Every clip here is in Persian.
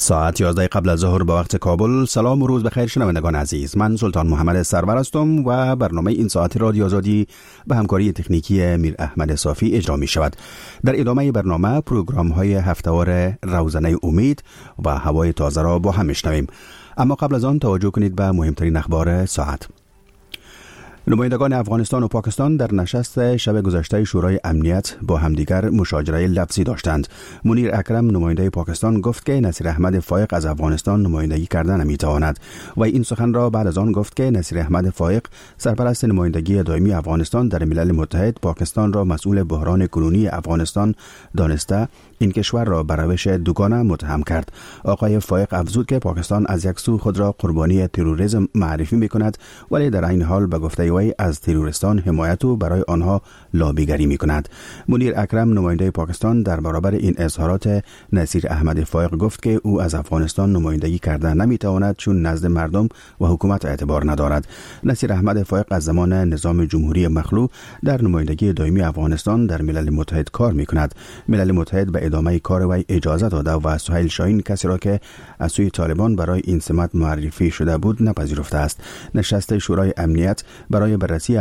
ساعت 11 قبل از ظهر به وقت کابل. سلام و روز بخیر شنوندگان عزیز. من سلطان محمد سرور هستم و برنامه این ساعت رادیو آزادی به همکاری تکنیکی میر احمد صافی اجرا می شود. در ادامه برنامه پروگرام های هفته‌وار روزنه امید و هوای تازه را با هم میشنویم. اما قبل از آن توجه کنید به مهمترین اخبار ساعت. نمایندگان افغانستان و پاکستان در نشست شب گذشته شورای امنیت با همدیگر مشاجره لفظی داشتند. منیر اکرم نماینده پاکستان گفت که نصیر احمد فایق از افغانستان نمایندگی کردن نمیتواند و این سخن را بعد از آن گفت که نصیر احمد فایق سرپرست نمایندگی دائمی افغانستان در ملل متحد پاکستان را مسئول بحران کنونی افغانستان دانسته این کشور را بر روش دوگانه متهم کرد. آقای فایق افزود که پاکستان از یک سو خود را قربانی تروریسم معرفی می‌کند ولی در این حال به گفته وی از تروریستان حمایت و برای آنها لابیگری می‌کند. منیر اکرم نماینده پاکستان در برابر این اظهارات نصیر احمد فایق گفت که او از افغانستان نمایندگی کرده نمی‌تواند چون نزد مردم و حکومت اعتبار ندارد. نصیر احمد فایق از زمان نظام جمهوری مخلوع در نمایندگی دائمی افغانستان در ملل متحد کار می‌کند. ملل متحد به ادامه کار وی اجازه داده و سهیل شاهین کسی را که از سوی طالبان برای این سمت معرفی شده بود نپذیرفته است. نشست شورای امنیت برای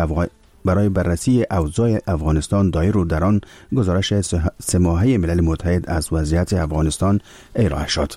بررسی اوضاع افغانستان دایر و در آن گزارش 3 ماهه ملل متحد از وضعیت افغانستان ارائه شد.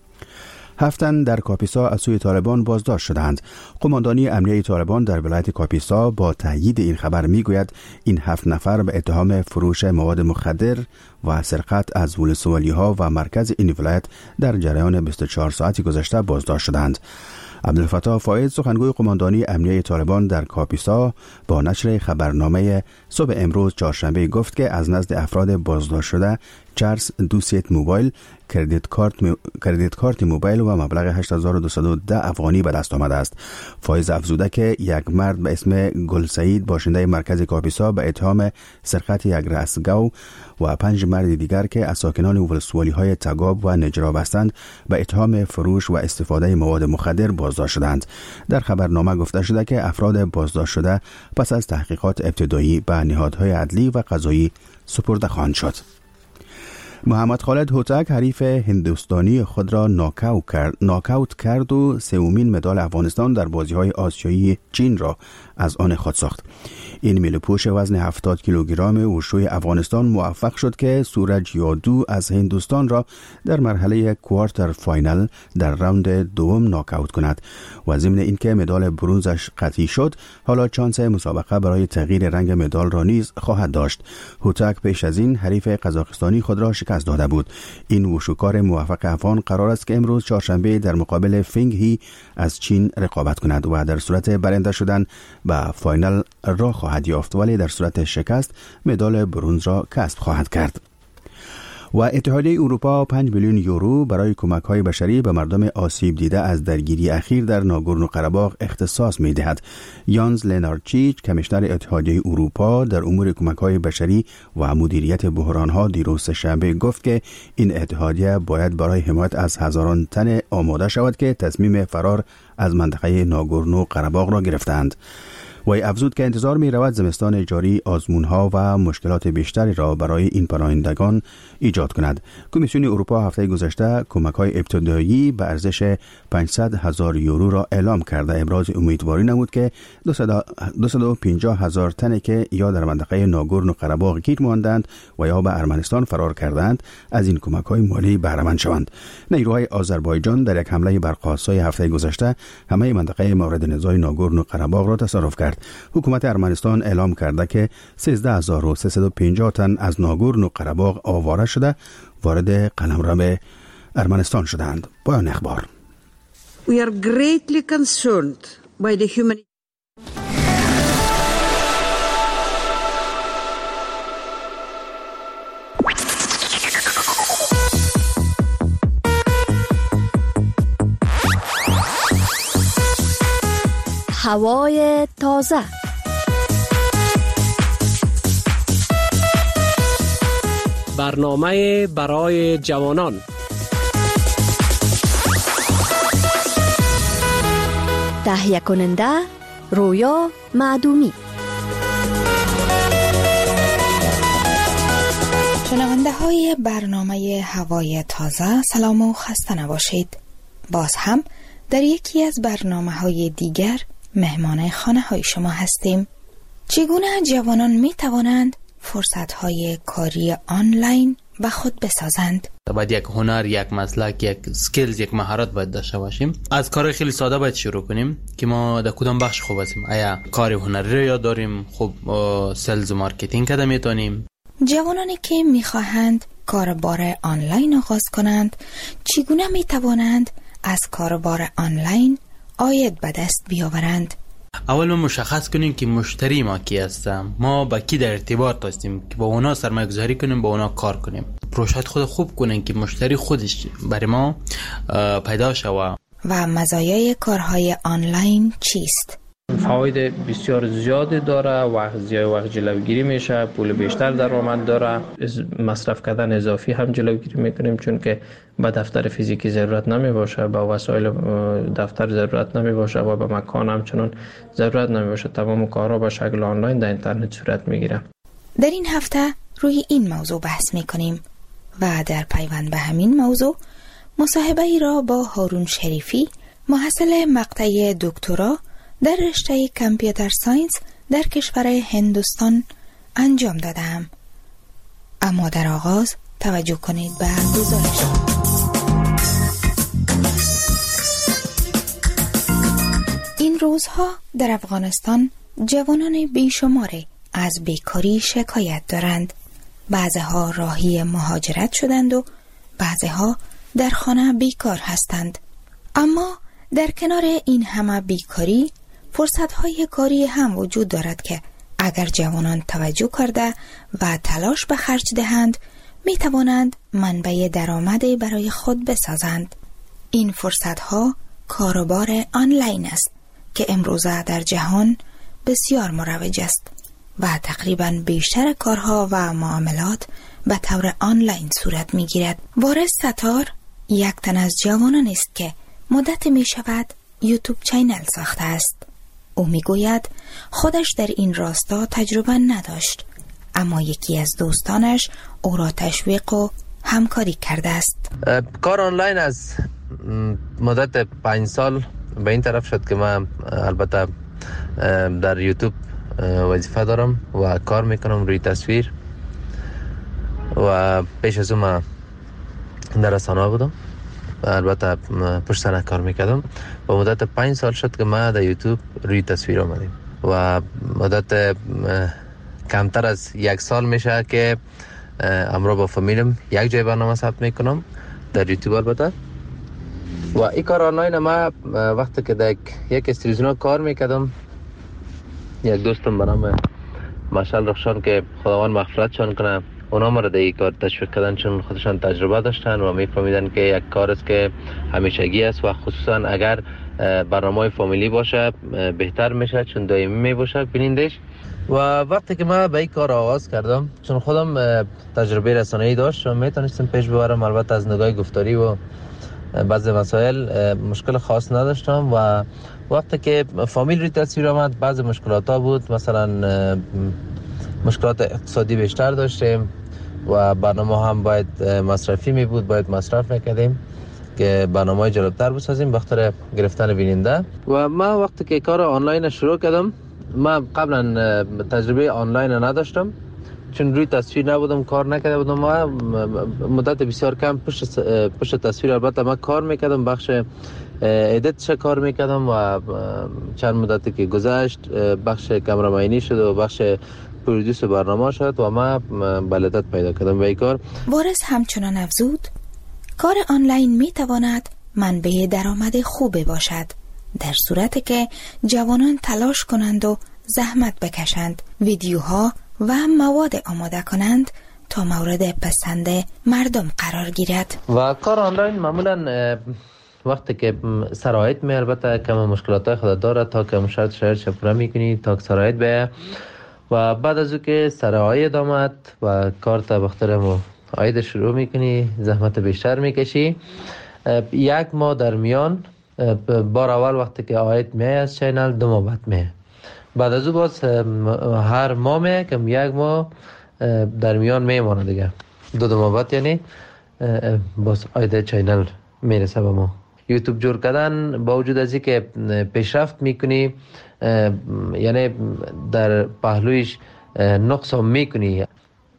7 تن در کاپیسا از سوی طالبان بازداشت شدند. قماندانی امنیه طالبان در ولایت کاپیسا با تایید این خبر میگوید این 7 نفر به اتهام فروش مواد مخدر و سرقت از ولسوالی‌ها و مرکز این ولایت در جریان 24 ساعتی گذشته بازداشت شدند. عبدالفتاح فائد سخنگوی قماندانی امنیه طالبان در کاپیسا با نشر خبرنامه صبح امروز چهارشنبه گفت که از نزد افراد بازداشت شده چرس 2 ست موبایل، کردیت کارت موبایل و مبلغ 8210 افغانی به دست آمده است. فایز افزوده که یک مرد به اسم گل سعید باشنده مرکز کاپیسا به اتهام سرقت یک رستگو و 5 مرد دیگر که از ساکنان ولسوالی‌های تگاب و نجراب هستند به اتهام فروش و استفاده مواد مخدر بازداشت شدند. در خبرنامه گفته شده که افراد بازداشت شده پس از تحقیقات ابتدایی به نهادهای عدلی و قضایی سپرده خواهند شد. محمد خالد هوتک حریف هندوستانی خود را ناکاوت کرد و 3مین مدال افغانستان در بازی‌های آسیایی چین را از آن خود ساخت. این میله‌پوش وزن 70 کیلوگرم وشوی افغانستان موفق شد که سورج یادو از هندوستان را در مرحله کوارتر فاینال در راوند دوم ناکاوت کند و ضمن اینکه مدال برنزش قطعی شد حالا چانس مسابقه برای تغییر رنگ مدال را نیز خواهد داشت. هوتک پیش از این حریف قزاقستانی خود را شکست داده بود. این وشوکار موفق افغان قرار است که امروز چهارشنبه در مقابل فنگ هی از چین رقابت کند و در صورت برنده شدن به فاینال را خواهد یافت ولی در صورت شکست مدال برنز را کسب خواهد کرد. و اتحادیه اروپا 5 میلیون یورو برای کمک‌های بشری به مردم آسیب دیده از درگیری اخیر در ناگورنو قره‌باغ اختصاص می‌دهد. یانز لنارچیچ کمیشنر اتحادیه اروپا در امور کمک‌های بشری و مدیریت بحران‌ها دیروز شنبه گفت که این اتحادیه باید برای حمایت از هزاران تن آماده شود که تصمیم فرار از منطقه ناگورنو قره‌باغ را گرفتند. وی افزود که انتظار می رود زمستان جاری آزمون‌ها و مشکلات بیشتری را برای این پناهندگان ایجاد کند. کمیسیون اروپا هفته گذشته کمک‌های ابتدایی به ارزش 500,000 یورو را اعلام کرده ابراز امیدواری نمود که 250,000 تن که یا در منطقه ناگورنو قره‌باغ گیر ماندند و یا به ارمنستان فرار کردند از این کمک‌های مالی بهره مند شوند. نیروهای آذربایجان در یک حمله برق‌آسای هفته گذشته همه منطقه مورد نزاع ناگورنو قره‌باغ را تصرف کرد. حکومت ارمنستان اعلام کرده که 13,350 تن از ناگورنو قره‌باغ آواره شده وارد قلمرو ارمنستان شدند. پایان اخبار. We are greatly concerned by the human هوای تازه. برنامه برای جوانان. تهیه کننده رویا معدومی. شنونده های شنوندگان برنامه هوای تازه، سلام و خسته نباشید. باز هم در یکی از برنامه‌های دیگر مهمان خانه‌های شما هستیم. چگونه جوانان می توانند فرصت‌های کاری آنلاین به خود بسازند؟ باید یک هنر، یک مسلک، یک سکیلز، یک مهارت باید داشته باشیم. از کار خیلی ساده باید شروع کنیم که ما در کدام بخش خوب هستیم. آیا کار هنری رو یاد داریم؟ خب سلز و مارکتینگ کده میتونیم. جوانانی که میخواهند کاربار آنلاین آغاز کنند، چگونه میتوانند از کاربار آنلاین عاید به دست بیاورند؟ اول ما مشخص کنیم که مشتری ما کی هست، ما با کی در ارتباط هستیم که با اونا سرمایه گذاری کنیم، با اونا کار کنیم. پروژه خود خوب کنیم که مشتری خودش برای ما پیدا شود. و مزایای کارهای آنلاین چیست؟ فواید بسیار زیادی داره. وقت جلوگیری میشه، پول بیشتر درآمد داره، مصرف کردن اضافی هم جلوگیری میکنیم، چون که به دفتر فیزیکی ضرورت نمی باشه، به وسایل دفتر ضرورت نمی باشه و به مکان همچنان ضرورت نمی باشه. تمام کارها به شکل آنلاین در اینترنت صورت میگیره. در این هفته روی این موضوع بحث میکنیم و در پیوند به همین موضوع مصاحبه ای را با هارون شریفی، محصل مقطع دکترا در رشته کامپیوتر ساینس در کشور هندوستان انجام دادم. اما در آغاز توجه کنید به گزارش. این روزها در افغانستان جوانان بیشماری از بیکاری شکایت دارند. بعضها راهی مهاجرت شدند و بعضها در خانه بیکار هستند. اما در کنار این همه بیکاری، فرصت‌های کاری هم وجود دارد که اگر جوانان توجه کرده و تلاش به خرج دهند، می توانند منبع درآمدی برای خود بسازند. این فرصت‌ها کاروبار آنلاین است که امروزه در جهان بسیار مروج است و تقریباً بیشتر کارها و معاملات به طور آنلاین صورت می‌گیرد. وارث ستار یک تن از جوانان است که مدت می شود یوتیوب چینل ساخته است. او می گوید خودش در این راستا تجربه نداشت، اما یکی از دوستانش او را تشویق و همکاری کرده است. کار آنلاین از مدت 5 سال به این طرف شد که من البته در یوتیوب وظیفه دارم و کار میکنم روی تصویر و پیش از اون من در رسانه بودم، البته پشت صحنه کار میکردم و مدت 5 سال شد که ما در یوتیوب روی تصویر آمدیم و مدت کمتر از 1 سال میشه که همراه با فامیلم یک جای برنامه ثبت میکنم در یوتیوب. البته و این کار آنلاین ما وقتی که در یک استریزیون کار میکردم، یک دوستم به نام مشعل رخشان که خداوند مغفرتشان کنه، اونا ما را در این کار تشویق کردن چون خودشان تجربه داشتن و میفهمیدن که یک کار است که همیشگی است و خصوصا اگر برنامه فامیلی باشه بهتر میشه چون دائمی میباشه بینندش. و وقتی که من به این کار آغاز کردم، چون خودم تجربه رسانه‌ای داشت و میتونستم پیش ببرم، البته از نگاه گفتاری و بعضی مسائل مشکل خاص نداشتم و وقتی که فامیل روی تصویر آمد بعضی مشکلات ها بود، مثلا مشکلات اقتصادی بیشتر داشتیم و برنامه هم باید مصرفی می بود، باید مصرف میکردیم که برنامه جالبتر بسازیم بخاطر گرفتن بیننده. و من وقتی که کار آنلاین شروع کردم، من قبلا تجربه آنلاین نداشتم چون روی تصویر نبودم، کار نکرده بودم. ما مدت بسیار کم پشت تصویر البته من کار میکردم، بخش ادیتش کار میکردم و چند مدتی که گذشت بخش کامرامانی شد و بخش پرودوس برنامه شد و ما بلدت پیدا کردم به این کار. وارث همچنان افزود کار آنلاین میتواند منبع درآمد خوبی باشد در صورتی که جوانان تلاش کنند و زحمت بکشند، ویدیوها و مواد آماده کنند تا مورد پسند مردم قرار گیرد. و کار آنلاین معمولا وقتی که سرایت می البته کم مشکلات خود داره تا که شرط پورا میکنی تا که سرایت به و بعد از او که سرایت آمد و کار تا بخاطر عاید شروع میکنی، زحمت بیشتر میکشی. 1 ماه در میان بار اول وقتی که عاید می از چینل 2 ماه بعد می، بعد از او باز هر ماه می کم 1 ماه در میان میمانه دیگه. دو ماه بعد یعنی باز آیده چینل میرسه به ما. یوتیوب جور کردن با وجود از اینکه پیشرفت میکنی، یعنی در پهلویش نقص هم میکنی،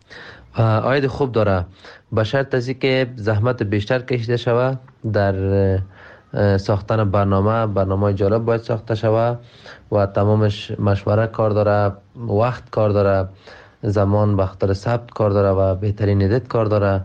آید خوب داره به شرط از اینکه زحمت بیشتر کشیده شوه در ساختن برنامه جالب باید ساخته شوه و تمامش مشوره کار داره، وقت کار داره، زمان بخاطر ثبت کار داره و بهترین ادیت کار داره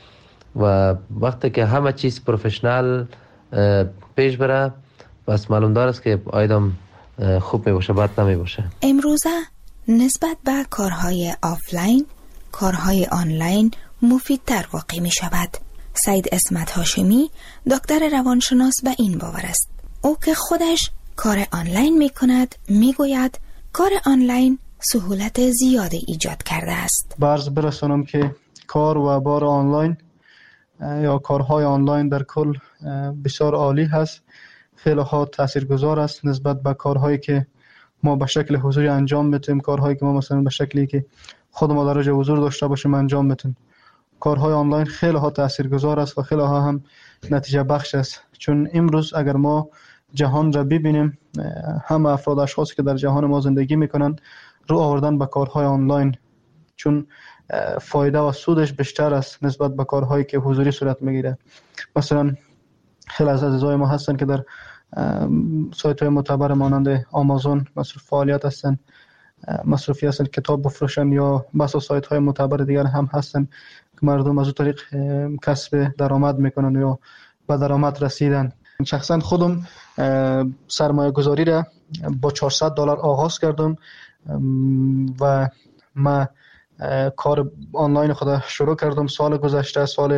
و وقتی که همه چیز پروفشنال پیش بره بس معلوم داره است که آیدم خوب می باشه، بد نمی باشه. امروزه نسبت به کارهای آفلاین کارهای آنلاین مفیدتر واقع می شود. سید اسمت هاشمی دکتر روانشناس به این باور است. او که خودش کار آنلاین می کند می گوید کار آنلاین سهولت زیادی ایجاد کرده است. برز برسانم که کار و بار آنلاین یا کارهای آنلاین در کل بسیار عالی هست، خیلی ها تاثیرگذار است نسبت به کارهایی که ما به شکل حضوری انجام میتیم، کارهایی که ما مثلا به شکلی که خود ما درجه حضور داشته باشیم انجام میتیم. کارهای آنلاین خیلی ها تاثیرگذار است و خیلی ها هم نتیجه بخش است، چون امروز اگر ما جهان را ببینیم، همه افراد اشخاصی که در جهان ما زندگی میکنن رو آوردن به کارهای آنلاین، چون فایده و سودش بیشتر است نسبت به کارهایی که حضوری صورت میگیره. مثلا خیلی از عزیزای ما هستن که در سایت های معتبر مانند آمازون مصروف فعالیت هستن، مصروفی هستن کتاب بفروشن، یا بسا سایت های معتبر دیگر هم هستن که مردم از اون طریق کسب درآمد میکنن یا به درآمد رسیدن. شخصا خودم سرمایه گذاری را با $400 آغاز کردم و ما کار آنلاین خود شروع کردم سال گذشته، سال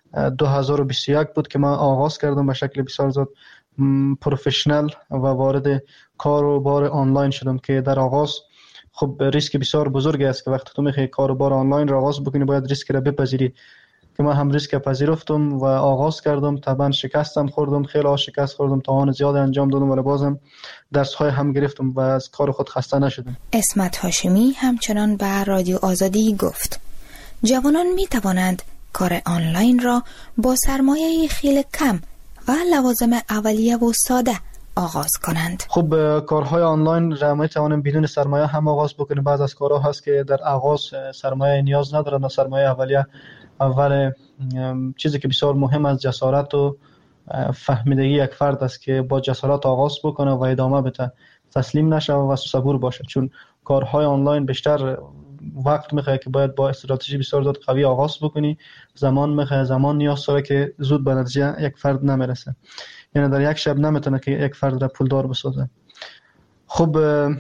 2021 بود که من آغاز کردم به شکل بسیار زیاد پروفشنال و وارد کار و بار آنلاین شدم که در آغاز خب ریسک بسیار بزرگی است که وقتی تو میخوای کار و بار آنلاین را آغاز بکنی باید ریسک را بپذیری، که من هم ریسک پذیرفتم و آغاز کردم. طبعا شکستم خوردم، خیلی شکست خوردم، توان زیاد انجام دادم ولی بازم درس های هم گرفتم و از کار خود خسته نشدم. اسمت هاشمی همچنان به رادیو آزادی گفت جوانان می توانند کار آنلاین را با سرمایه خیلی کم و لوازم اولیه و ساده آغاز کنند. خب کارهای آنلاین را می توانیم بدون سرمایه هم آغاز بکنیم. بعض از کارها هست که در آغاز سرمایه نیاز ندارن و سرمایه اولیه اول چیزی که بسیار مهم از جسارت و فهمیدگی یک فرد است که با جسارت آغاز بکنه و ادامه بده، تسلیم نشه و صبور باشه، چون کارهای آنلاین بیشتر وقت میخواد که باید با استراتژی بسیار زیاد قوی آغاز بکنی، زمان میخواد، زمان نیاز داره که زود به نتیجه یک فرد نمیرسه، یعنی در یک شب نمیتونه که یک فرد را پولدار بسازه. خب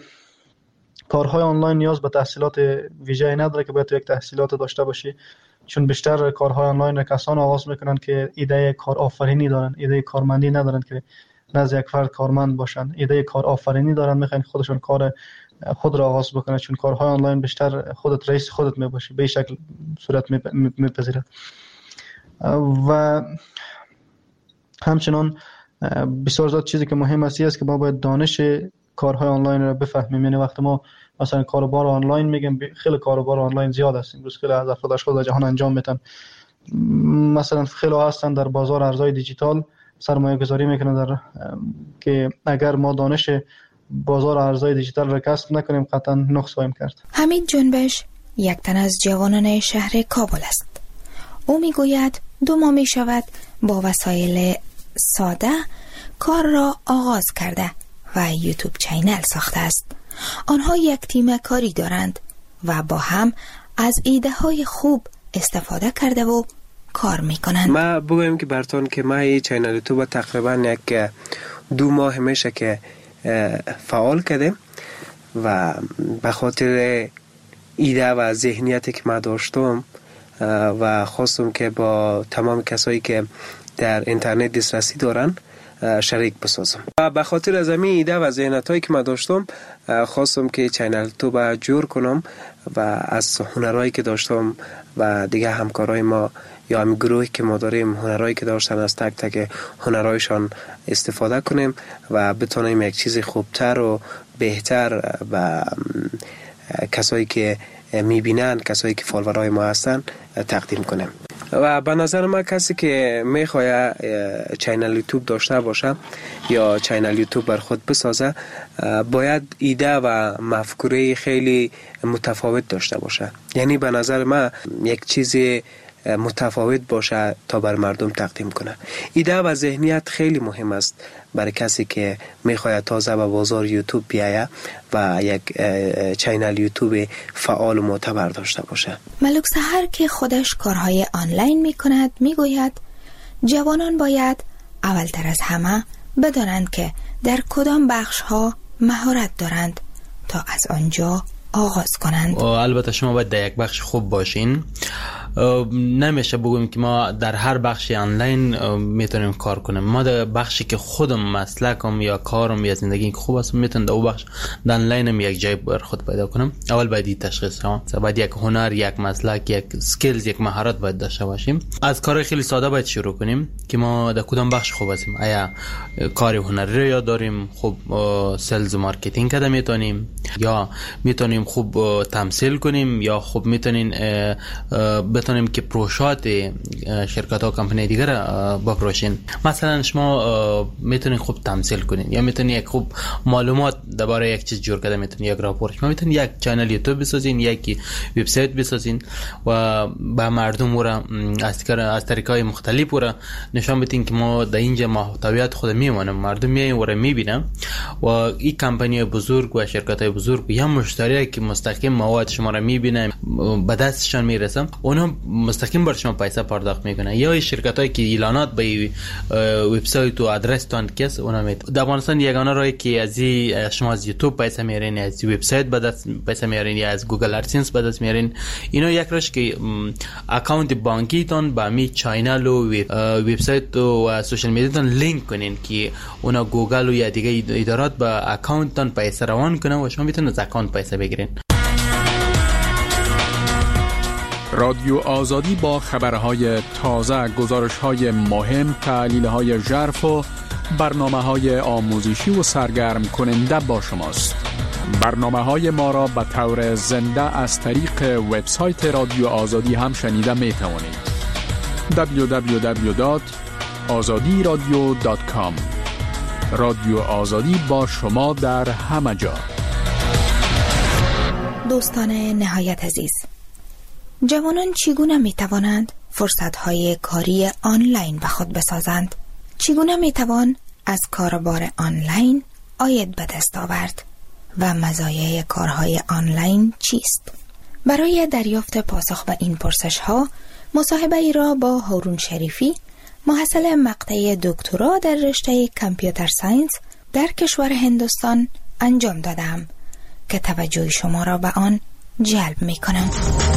کارهای آنلاین نیاز به تحصیلات ویژه‌ای نداره که باید یک تحصیلات داشته باشی، چون بیشتر کارهای آنلاین را کسان آغاز میکنن که ایده کار آفرینی دارن، ایده کارمندی ندارن که نزد یک فرد کارمند باشن، ایده کار آفرینی دارن، میخوان خودشون کار خود را آغاز بکنن، چون کارهای آنلاین بیشتر خودت رئیس خودت میباشی، به شکل صورت میپذیره. و همچنان بسیار زیاد چیزی که مهم است که ما باید دانش کارهای آنلاین را بفهمیم. یعنی وقتی ما مثلا کاروبار آنلاین میگم، خیلی کاروبار آنلاین زیاد است امروز، خیلی از افراد اشخاص در جهان انجام میدن. مثلا خیلی هستن در بازار ارزهای دیجیتال سرمایه گذاری میکنن در که اگر ما دانش بازار ارزهای دیجیتال را کسب نکنیم قطعا نقص خواهیم کرد. حمید جنبش یک تن از جوانان شهر کابل است. او میگوید 2 ماه می شود با وسایل ساده کار را آغاز کرده و یوتیوب چینل ساخته است. آنها یک تیم کاری دارند و با هم از ایده های خوب استفاده کرده و کار میکنند. ما بگویم که براتون که ما این چینل یوتیوب تقریبا یک 2 ماه میشه که فعال کردیم و به خاطر ایده و ذهنیتی که ما داشتم و خواستم که با تمام کسایی که در اینترنت دسترسی دارن شریک بسازم. و به خاطر از همین ایده و ذهنیتایی که ما داشتم خواستم که چینل یوتیوب جور کنم و از هنرهایی که داشتم و دیگه همکارای ما یا همین گروهی که ما داریم هنرهایی که داشتن از تک تک هنرهایشان استفاده کنیم و بتونیم یک چیز خوبتر و بهتر و کسایی که میبینن، کسایی که فالوورای ما هستن تقدیم کنیم. و به نظر من کسی که میخواد چینل یوتیوب داشته باشه یا چینل یوتیوب بر خود بسازه باید ایده و مفکوره خیلی متفاوت داشته باشه. یعنی به نظر من یک چیز متفاوت باشه تا بر مردم تقدیم کنه. ایده و ذهنیت خیلی مهم است برای کسی که میخواد تازه به بازار یوتیوب بیایه و یک چینل یوتیوب فعال و معتبر داشته باشه. ملک سحر که خودش کارهای آنلاین میکند میگوید جوانان باید اولتر از همه بدانند که در کدام بخشها مهارت دارند تا از آنجا آغاز کنند. البته شما باید در یک بخش خوب باشین. نمیشه بگویم که ما در هر بخش آنلاین میتونیم کار کنیم. ما در بخشی که خودم مسلکم یا کارم یا زندگی که خوب است میتونم در اون بخش در آنلاینم یک جای بر خود پیدا کنم. اول باید تشخیص ها، باید یک هنر، یک مسلک، یک سکیلز، یک مهارت باید داشته باشیم. از کار خیلی ساده باید شروع کنیم که ما در کدام بخش خوب هستیم. آیا کار هنری رو یاد داریم، خوب سلز و مارکتینگ کده میتونیم، یا میتونیم خوب تمثیل کنیم، یا خوب میتونیم بتونیم که پروژات شرکت ها و کمپانی دیگر بپروشین. مثلا شما میتونین خوب تمثیل کنین یا میتونین یک خوب معلومات درباره یک چیز جور کرده میتونین یک راپورت، شما میتونین یک چنل یوتیوب بسازین، یک وبسایت بسازین و به مردم را از طریقای مختلف را نشان بدین که ما در اینجا محتویات خود میمونم، مردم میاین و را میبینم و این کمپانی بزرگ و شرکت های بزرگ یا مشتری که مستقیم مواد شما را میبینن به دستشان میرسن، اونا مستقیم بر شما پیسه پرداخت میکنن. یا شرکتایی که اعلانات به وبسایت و آدرس تان کس اونا در افغانستان یگانه راهی که از شما از یوتیوب پیسه میارین، از وبسایت به دست پیسه میارین یا از گوگل ادسنس به دست میارین. اینا یک راهش که اکانت بانکی تان با می چینل و وبسایت و سوشال میدیا تان لینک کنین که اونا گوگل و یا دیگه ادارات به اکانت تان پیسه روان کنن و شما میتونید از اکانت پیسه بگیرین. رادیو آزادی با خبرهای تازه، گزارش‌های مهم، تحلیل‌های ژرف و برنامه‌های آموزشی و سرگرم کننده با شماست. برنامه‌های ما را به طور زنده از طریق وبسایت رادیو آزادی هم شنیده می‌توانید. www.azadiradio.com. رادیو آزادی با شما در همه جا. دوستان نهایت عزیز، جوانان چگونه می توانند فرصت‌های کاری آنلاین به خود بسازند؟ چگونه می توان از کاربار آنلاین عاید به دست آورد و مزایای کارهای آنلاین چیست؟ برای دریافت پاسخ به این پرسش‌ها مصاحبه ای را با هارون شریفی، محصل مقطع دکترا در رشته کامپیوتر ساینس در کشور هندوستان انجام دادم که توجه شما را به آن جلب می کنم.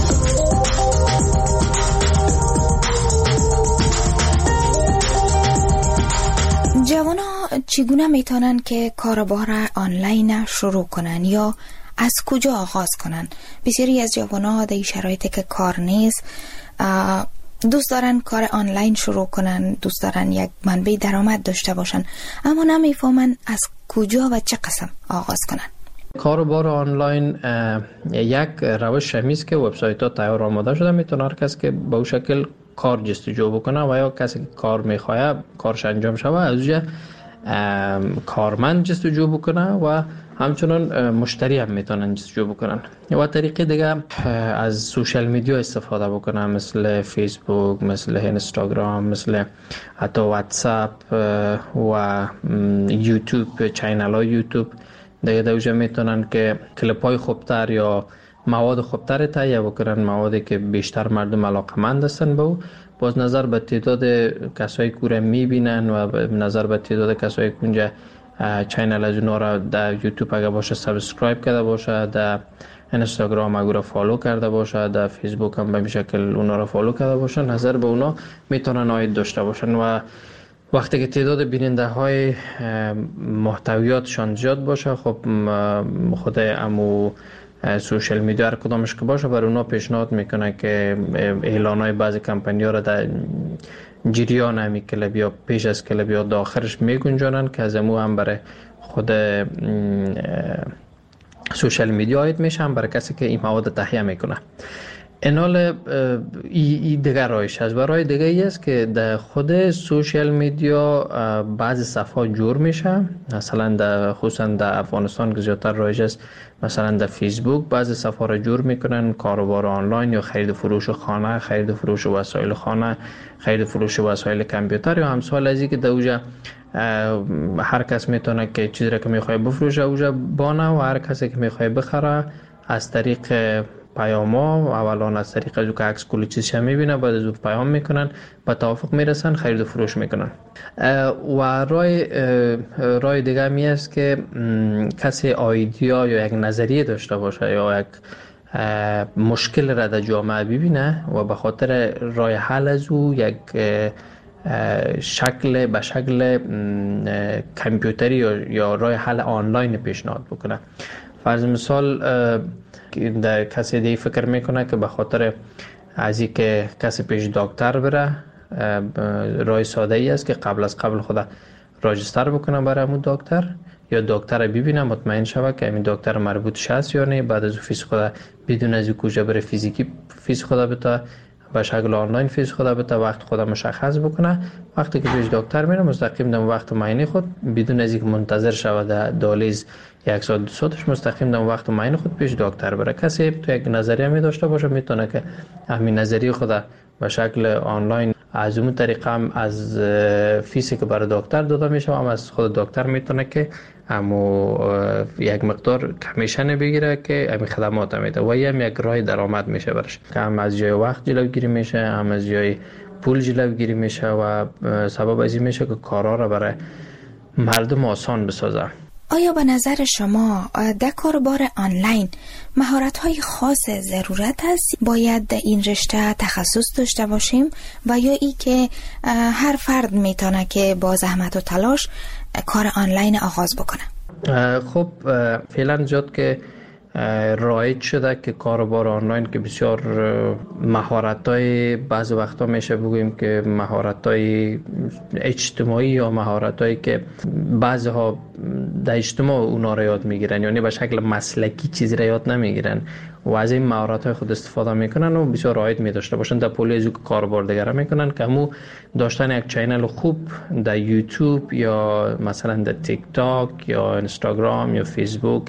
جوانا چگونه میتونن که کاربار آنلاین شروع کنن یا از کجا آغاز کنن؟ بسیاری از جوانا در شرایطی که کار نیست دوست دارن کار آنلاین شروع کنن، دوست دارن یک منبع درآمد داشته باشن، اما نمیفهمن از کجا و چه قسم آغاز کنن. کاربار آنلاین یک روش است که وبسایت‌ها تیار آماده شده، میتونه هر کس که به اون شکل کار جستجو بکنه و یا کسی که کار میخواد کارش انجام شود از اونجا کارمند جستجو بکنه و همچنان مشتری هم میتونن جستجو بکنن. و طریقه دیگه از سوشال میدیا استفاده بکنن، مثل فیسبوک، مثل اینستاگرام، مثل حتی واتساپ و یوتیوب، چینل های یوتیوب. دیگه دوجه میتونن که کلیپ های خوبتر یا مواد خوبتر تهیه بکنن، موادی که بیشتر مردم علاقمند هستن به او. باز نظر به تعداد کسایی که رو میبینن و نظر به تعداد کسایی که اونجا چینل از اونا را در یوتیوب اگه باشه سابسکرایب کرده باشه، در اینستاگرام اگه را فالو کرده باشه، در فیسبوک هم به شکل اونا را فالو کرده باشه، نظر به اونا میتونن عاید داشته باشن. و وقتی که تعداد بیننده های محتویاتشان زیاد باشه، خب خود امو سوشال میدیا هر کدامش که باشه بر اونا پیشنهاد میکنه که اعلان های بعضی کمپانی ها را در جریان همی کلب یا پیش از کلب یا داخلش میگنجانن که از امو هم برای خود سوشال میدیا عاید میشن برای کسی که این مواد تهیه میکنه. اینال این دیگر رایش هست. و رای دیگه ای است که در خود سوشال میدیا بعضی صفحات جور میشه، مثلا در خصوصا در افغانستان که زیادتر رایج است، مثلا در فیسبوک بعضی صفحه را جور میکنن، کاروبار آنلاین یا خرید فروش خانه، خرید فروش وسایل خانه، خرید فروش وسایل کامپیوتر یا همسال از این که در اوجا هر کس میتونه که چیزی را که میخواد بفروشه اوجا بانه و هر کسی که میخواد بخره از طریق پیاما، اولا از طریق از که عکس کلی چیزش میبینه، بعد از اون پیام میکنن، با توافق میرسن، خرید و فروش میکنن. و رای دیگه می است که کسی ایده یا یک نظریه داشته باشه یا یک مشکل را در جامعه ببینه و به خاطر رای حل از او یک به شکل کامپیوتری یا رای حل آنلاین پیشنهاد بکنه. فرض مثال در کسی دیگه فکر میکنه که به خاطر از این که کسی پیش دکتر بره، رای ساده ای است که قبل خود راجستر بکنه برای همون دکتر، یا دکتر ببینه مطمئن شوه که همین دکتر مربوطش هست یا نه، بعد از فیس خود بدون از کجا بره فیزیکی فیس خود بده به شکل آنلاین فیس خود بده، وقت خود مشخص بکنه. وقتی که پیش دکتر میره مستقیم در وقت معاینه خود بدون از اینکه منتظر شوه در دالیز 1 ساعت 2 ساعتش مستقیم در وقت معاینه خود پیش دکتر بره. کسی تو یک نظریه می داشته باشه میتونه که همین نظریه خود به شکل آنلاین از اون طریقه هم از فیسی که برای دکتر داده میشه هم از خود دکتر میتونه که همو یک مقدار کمیشن بگیره که همین خدمات میده و هم یک راه درآمد میشه برش، که هم از جای وقت جلوگیری میشه، هم از جای پول جلوگیری میشه و سبب از این میشه که کارا را برای مردم آسان بسازه. آیا به نظر شما در کاربار آنلاین مهارت‌های خاص ضرورت است؟ باید در این رشته تخصص داشته باشیم و یا ای که هر فرد میتونه که با زحمت و تلاش کار آنلاین آغاز بکنه؟ خب فعلا جد که رایج شده که کاربار آنلاین که بسیار مهارت‌های بعض وقتا میشه بگوییم که مهارت‌های اجتماعی یا مهارت‌هایی که بعضها در اجتماع اونا را یاد میگیرن، یعنی به شکل مسلکی چیزی را یاد نمیگیرن و از این مهارت‌های خود استفاده میکنن و بسیار رایج می داشته باشن در پولی از کاربار دیگر میکنن که همو داشتن یک چینل خوب در یوتیوب یا مثلا در تیک تاک یا اینستاگرام یا فیسبوک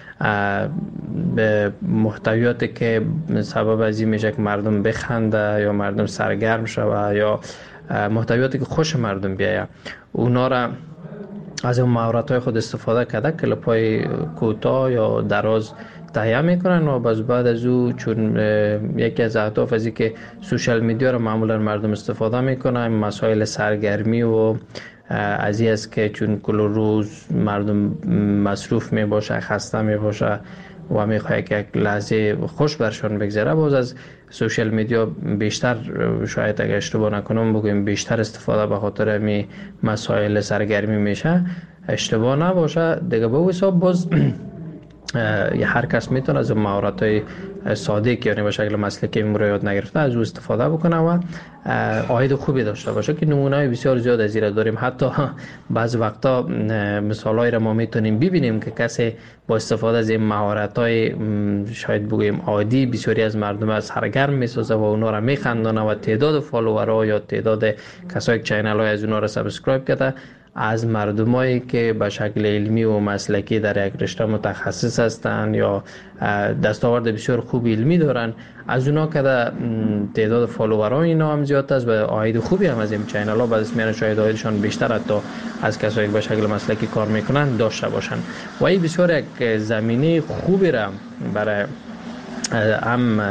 به محتویاتی که سبب از این میشه که مردم بخنده یا مردم سرگرم شوه یا محتویاتی که خوش مردم بیایه، اونا را از اون مهارت‌های خود استفاده کرده کلیپ‌های کوتاه یا دراز تهیه میکنن و بعد از او چون یکی از اهداف از این که سوشال میدیا را معمولا مردم استفاده میکنن، مسائل سرگرمی و از این است که چون کل روز مردم مصروف می باشه، خسته می باشه و می خواهد که یک لحظه خوش برشان بگذره، باز از سوشال میدیا بیشتر، شاید اگر اشتباه نکنم بگویم بیشتر استفاده به خاطر می مسائل سرگرمی میشه، اشتباه نباشه دیگه. به حساب باز هر کس میتونه از مهارت‌های ساده که یعنی به شکل مسلکی یاد نگرفته از او استفاده بکنه و عاید خوبی داشته باشه، که نمونه‌های بسیار زیاد از این داریم. حتی بعض وقتا مثالایی را ما میتونیم ببینیم که کسی با استفاده از این مهارت‌های شاید بگوییم عادی بسیاری از مردم از سرگرم میسازه و اونا را میخندانه و تعداد فالوورها یا تعداد کسایی که چینل‌های از اونا را سابسکرایب کرده از مردمایی که به شکل علمی و مسلکی در یک رشته متخصص هستند یا دستاورد بسیار خوب علمی دارن، از اونا که تعداد فالوورها اینا هم زیاد است و عاید خوبی هم از این چینل ها بعد از میان شاید عایدشان بیشتر حتی از کسایی که به شکل مسلکی کار میکنن داشته باشن و این بسیار یک زمینه خوبی را برای هم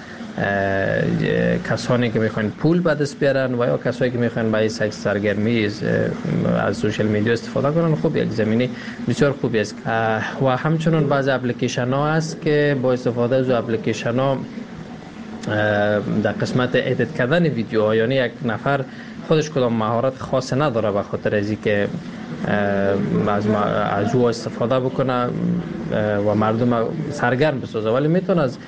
کسانی که میخوان پول به دست بیارن و یا کسایی که میخوان برای سرگرمی از سوشال میدیا استفاده کنن، خب یک زمینه بسیار خوبی است. و همچنین بعضی اپلیکیشن ها هست که با استفاده از اپلیکیشن ها در قسمت ادیت کردن ویدیوها، یعنی یک نفر خودش کدام مهارت خاص نداره به خاطر از اینکه از او استفاده بکنه و مردم سرگرم بسازه، ولی میتونه از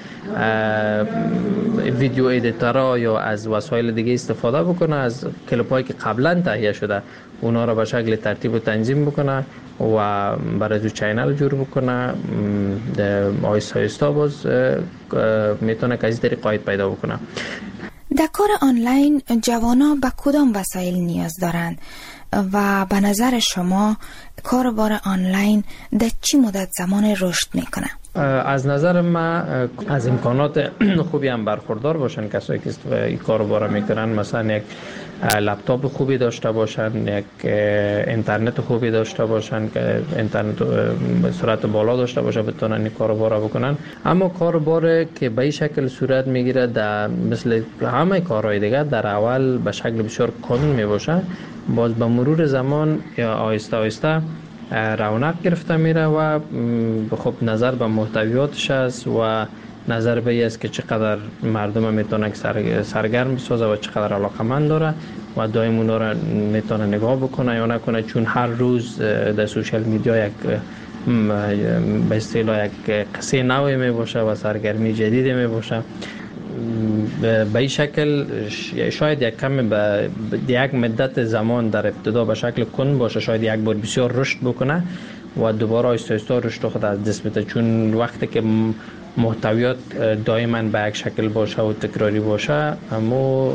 ویدیو ادیتورها یا از وسایل دیگه استفاده بکنه، از کلیپ هایی که قبلا تهیه شده اونا را به شکل ترتیب و تنظیم بکنه و برای دو چینل جور بکنه. آیسته آیسته باز میتونه که از طریق قاید پیدا بکنه. در کار آنلاین جوانا به کدام وسایل نیاز دارند و به نظر شما کاربار آنلاین در چی مدت زمان رشد میکنه؟ از نظر من از امکانات خوبی هم برخوردار باشن کسایی که این کارو بارا میکنن، مثلا یک لپتاپ خوبی داشته باشن، یک اینترنت خوبی داشته باشن که اینترنت سرعت بالا داشته باشه بتونن این کارو بارا بکنن. اما کاربار که به این شکل صورت میگیره در مثل همه کارهای دیگه در اول به شکل بسیار کند میباشه، باز به مرور زمان یا آیسته آیسته رونق گرفته میره و خب نظر به محتویاتش است و نظر به این است که چقدر مردم میتونه سرگرم بسازه و چقدر علاقمند داره و دائم اونا را میتونه نگاه بکنه یا نکنه، چون هر روز در سوشال میدیا یک به اصطلاح یک قصه نوی می باشه و سرگرمی جدیدی می باشه. به این شکل شاید یک کم به یک مدت زمان در ابتدا به شکل کند باشه، شاید یک بار بسیار رشد بکنه و دوباره آیسته آیسته رشد خود از دست بده، چون وقتی که محتویات دائما به یک شکل باشه و تکراری باشه اما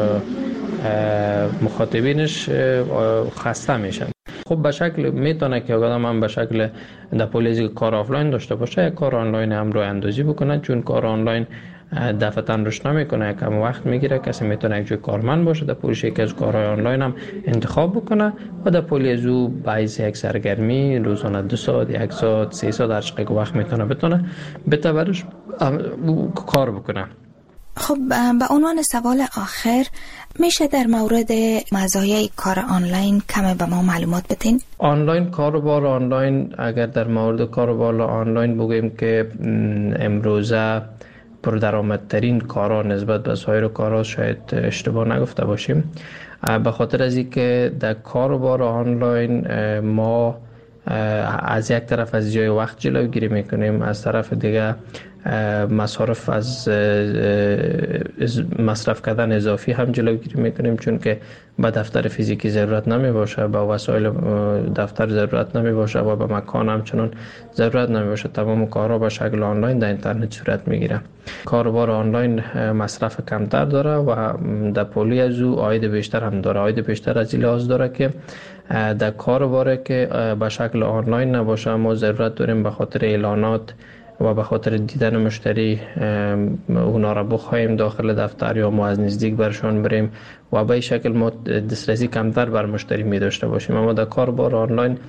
مخاطبینش خسته میشن. خب به شکل میتونه که آدم هم به شکل در پولیزی کار آفلاین داشته باشه، یک کار آنلاین هم رو اندازی بکنه، چون کار آنلاین دفعتاً رشد نمیکنه، کم وقت میگیره. کسی میتونه یک جای کارمند باشه در پولیش یکی از کارهای آنلاین هم انتخاب بکنه و در پولی از او باعث یک سرگرمی روزانه 2 ساعت 1 ساعت 3 ساعت هر چقدر وقت میتونه بتبرش کار بکنه. خب به عنوان سوال آخر میشه در مورد مزایای کار آنلاین کم به ما معلومات بدین؟ کاروبار آنلاین، اگر در مورد کاروبار آنلاین بگویم که امروزه پردرآمدترین کارا نسبت به سایر کارا، شاید اشتباه نگفته باشیم، به خاطر از اینکه در کاروبار آنلاین ما از یک طرف از جای وقت جلوگیری میکنیم، از طرف دیگه مصارف از مصرف کردن اضافی هم جلوگیری میکنیم، چون که به دفتر فیزیکی ضرورت نمی باشه، به وسایل دفتر ضرورت نمی باشه و به مکان همچنان ضرورت نمی باشه. تمام کارها به شکل آنلاین در اینترنت صورت میگیره. کاروبار آنلاین مصرف کمتر داره و در پولی از او عاید بیشتر هم داره. عاید بیشتر از این لحاظ داره که در کاروباری که به شکل آنلاین نباشه ما ضرورت داریم به خاطر اعلانات و به خاطر دیدن مشتری اونا را بخوایم داخل دفتر یا ما از نزدیک برشان بریم و به این شکل ما دسترسی کمتر بر مشتری می داشته باشیم. اما در کاربار آنلاین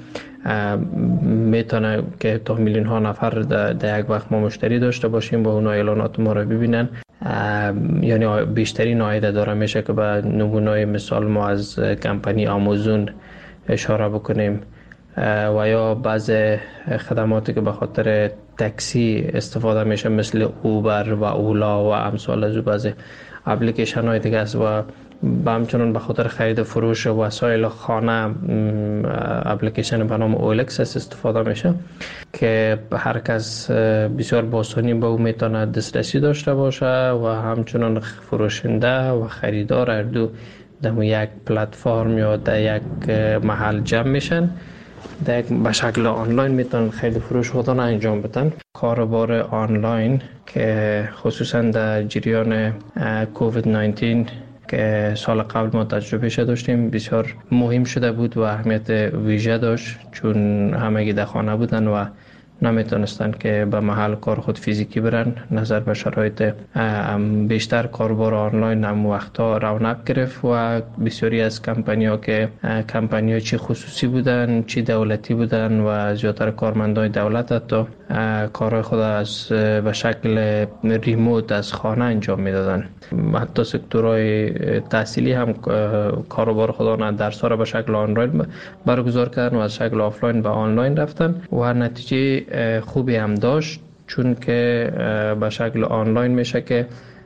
میتونه که تا میلیون ها نفر در یک وقت ما مشتری داشته باشیم و اونا اعلانات ما را ببینن، یعنی بیشترین عاید داره. میشه که به نمونه مثال ما از کمپانی آمازون اشاره بکنیم و یا بعض خدماتی که به خاطر تاکسی استفاده میشه مثل اوبر و اولا و امثال از بعض اپلیکیشن های دیگه است و همچنان به خاطر خرید فروش وسایل خانه اپلیکیشن به نام اولکس استفاده میشه که هر کس بسیار با آسانی به او میتونه دسترسی داشته باشه و همچنان فروشنده و خریدار هر دو در یک پلتفرم یا در یک محل جمع میشن، به شکل آنلاین میتونن خیلی فروش خودان انجام بدن. کاروبار آنلاین که خصوصا در جریان کووید 19 که سال قبل ما تجربه داشتیم بسیار مهم شده بود و اهمیت ویژه داشت، چون همگی در خانه بودن و نمیتونستن که به محل کار خود فیزیکی برن. نظر به شرایط بیشتر کاربار آنلاین هم وقتا رونق گرفت و بسیاری از کمپانی‌ها که کمپانی‌ها چی خصوصی بودن چی دولتی بودن و زیادتر کارمندان دولت حتی کارهای خود از به شکل ریموت از خانه انجام میدادن. حتی سکتورهای تحصیلی هم کاروبار خودان درس‌ها را به شکل آنلاین برگزار کردن و از شکل آفلاین به آنلاین رفتن و نتیجه خوبی هم داشت، چون که به شکل آنلاین میشه که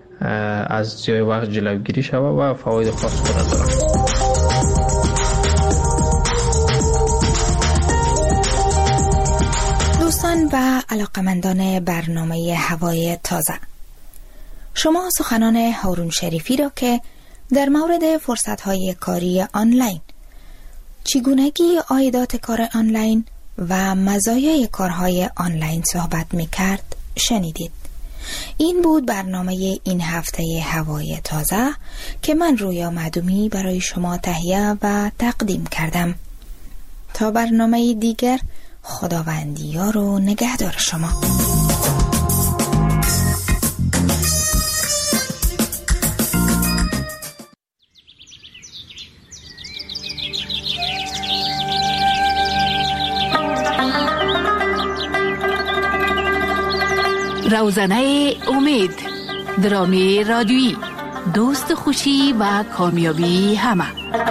از جای وقت جلوگیری شود و فواید خاص خود داره. علاقمندان برنامه هوای تازه. شما سخنان هارون شریفی را که در مورد فرصت‌های کاری آنلاین، چگونگی عایدات کار آنلاین و مزایای کارهای آنلاین صحبت می‌کرد شنیدید. این بود برنامه این هفته هوای تازه که من رویا معدومی برای شما تهیه و تقدیم کردم. تا برنامه دیگر، خداوندیار و نگهدار شما. روزنه امید، درامی رادیویی، دوست خوشی و کامیابی همه.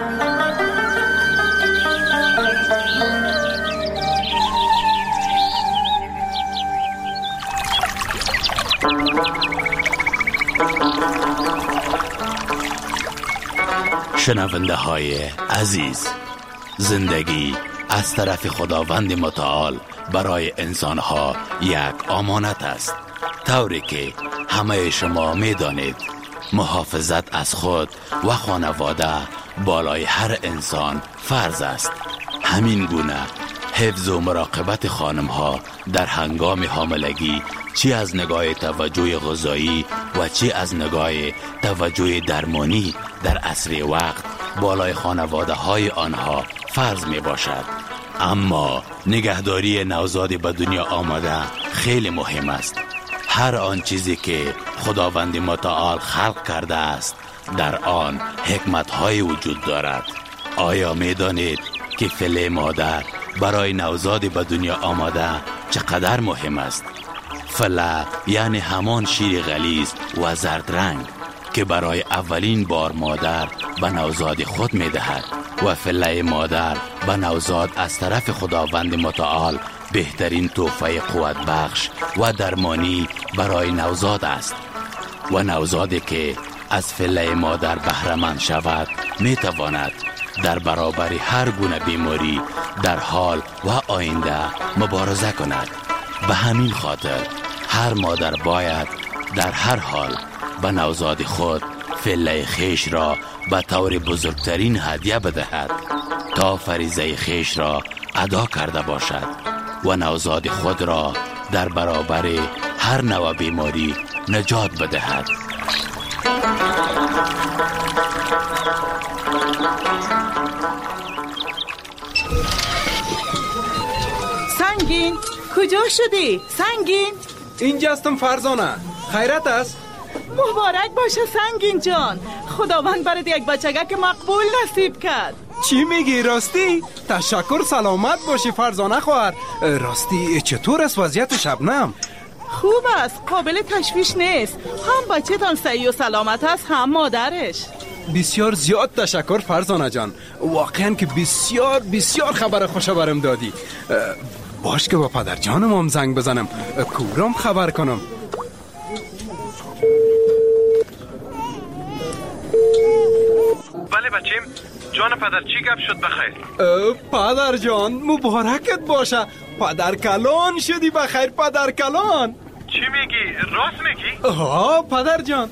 شنونده های عزیز، زندگی از طرف خداوند متعال برای انسانها یک امانت است، طوری که همه شما می دانید محافظت از خود و خانواده بالای هر انسان فرض است. همین گونه حفظ و مراقبت خانمها در هنگام حاملگی، چی از نگاه توجه غذایی و چی از نگاه توجه درمانی در عصر وقت بالای خانواده های آنها فرض می باشد. اما نگهداری نوزاد به دنیا آمده خیلی مهم است. هر آن چیزی که خداوند متعال خلق کرده است در آن حکمت های وجود دارد. آیا می دانید که فله مادر برای نوزاد به دنیا آمده چقدر مهم است؟ فله یعنی همان شیر غلیظ و زرد رنگ که برای اولین بار مادر به نوزاد خود می دهد و فله مادر به نوزاد از طرف خداوند متعال بهترین تحفه قوت بخش و درمانی برای نوزاد است. و نوزادی که از فله مادر بهره‌مند شود می تواند در برابر هر گونه بیماری در حال و آینده مبارزه کند. به همین خاطر هر مادر باید در هر حال به نوزاد خود فله خیش را به طور بزرگترین هدیه بدهد تا فریضه خیش را ادا کرده باشد و نوزاد خود را در برابر هر نوع بیماری نجات بدهد. سنگین، کجا شدی؟ سنگین؟ اینجا هستم فرزانه. خیرت است؟ مبارک باشه سنگین جان. خداوند برات یک بچگک مقبول نصیب کرد. چی میگی راستی؟ تشکر، سلامت باشی فرزانه خواهر. راستی چطور است وضعیت شبنم؟ خوب است، قابل تشویش نیست. هم بچه‌تان صحیح و سلامت است، هم مادرش. بسیار زیاد تشکر فرزانه جان. واقعا که بسیار بسیار خبر خوش برم دادی. باش که با پدر جانم هم زنگ بزنم، کورم خبر کنم. بله بچیم، جان پدر چی گپ شد بخیر؟ پدر جان مبارکت باشه، پدر کلان شدی بخیر پدر کلان. چی میگی؟ راست میگی؟ ها پدر جان.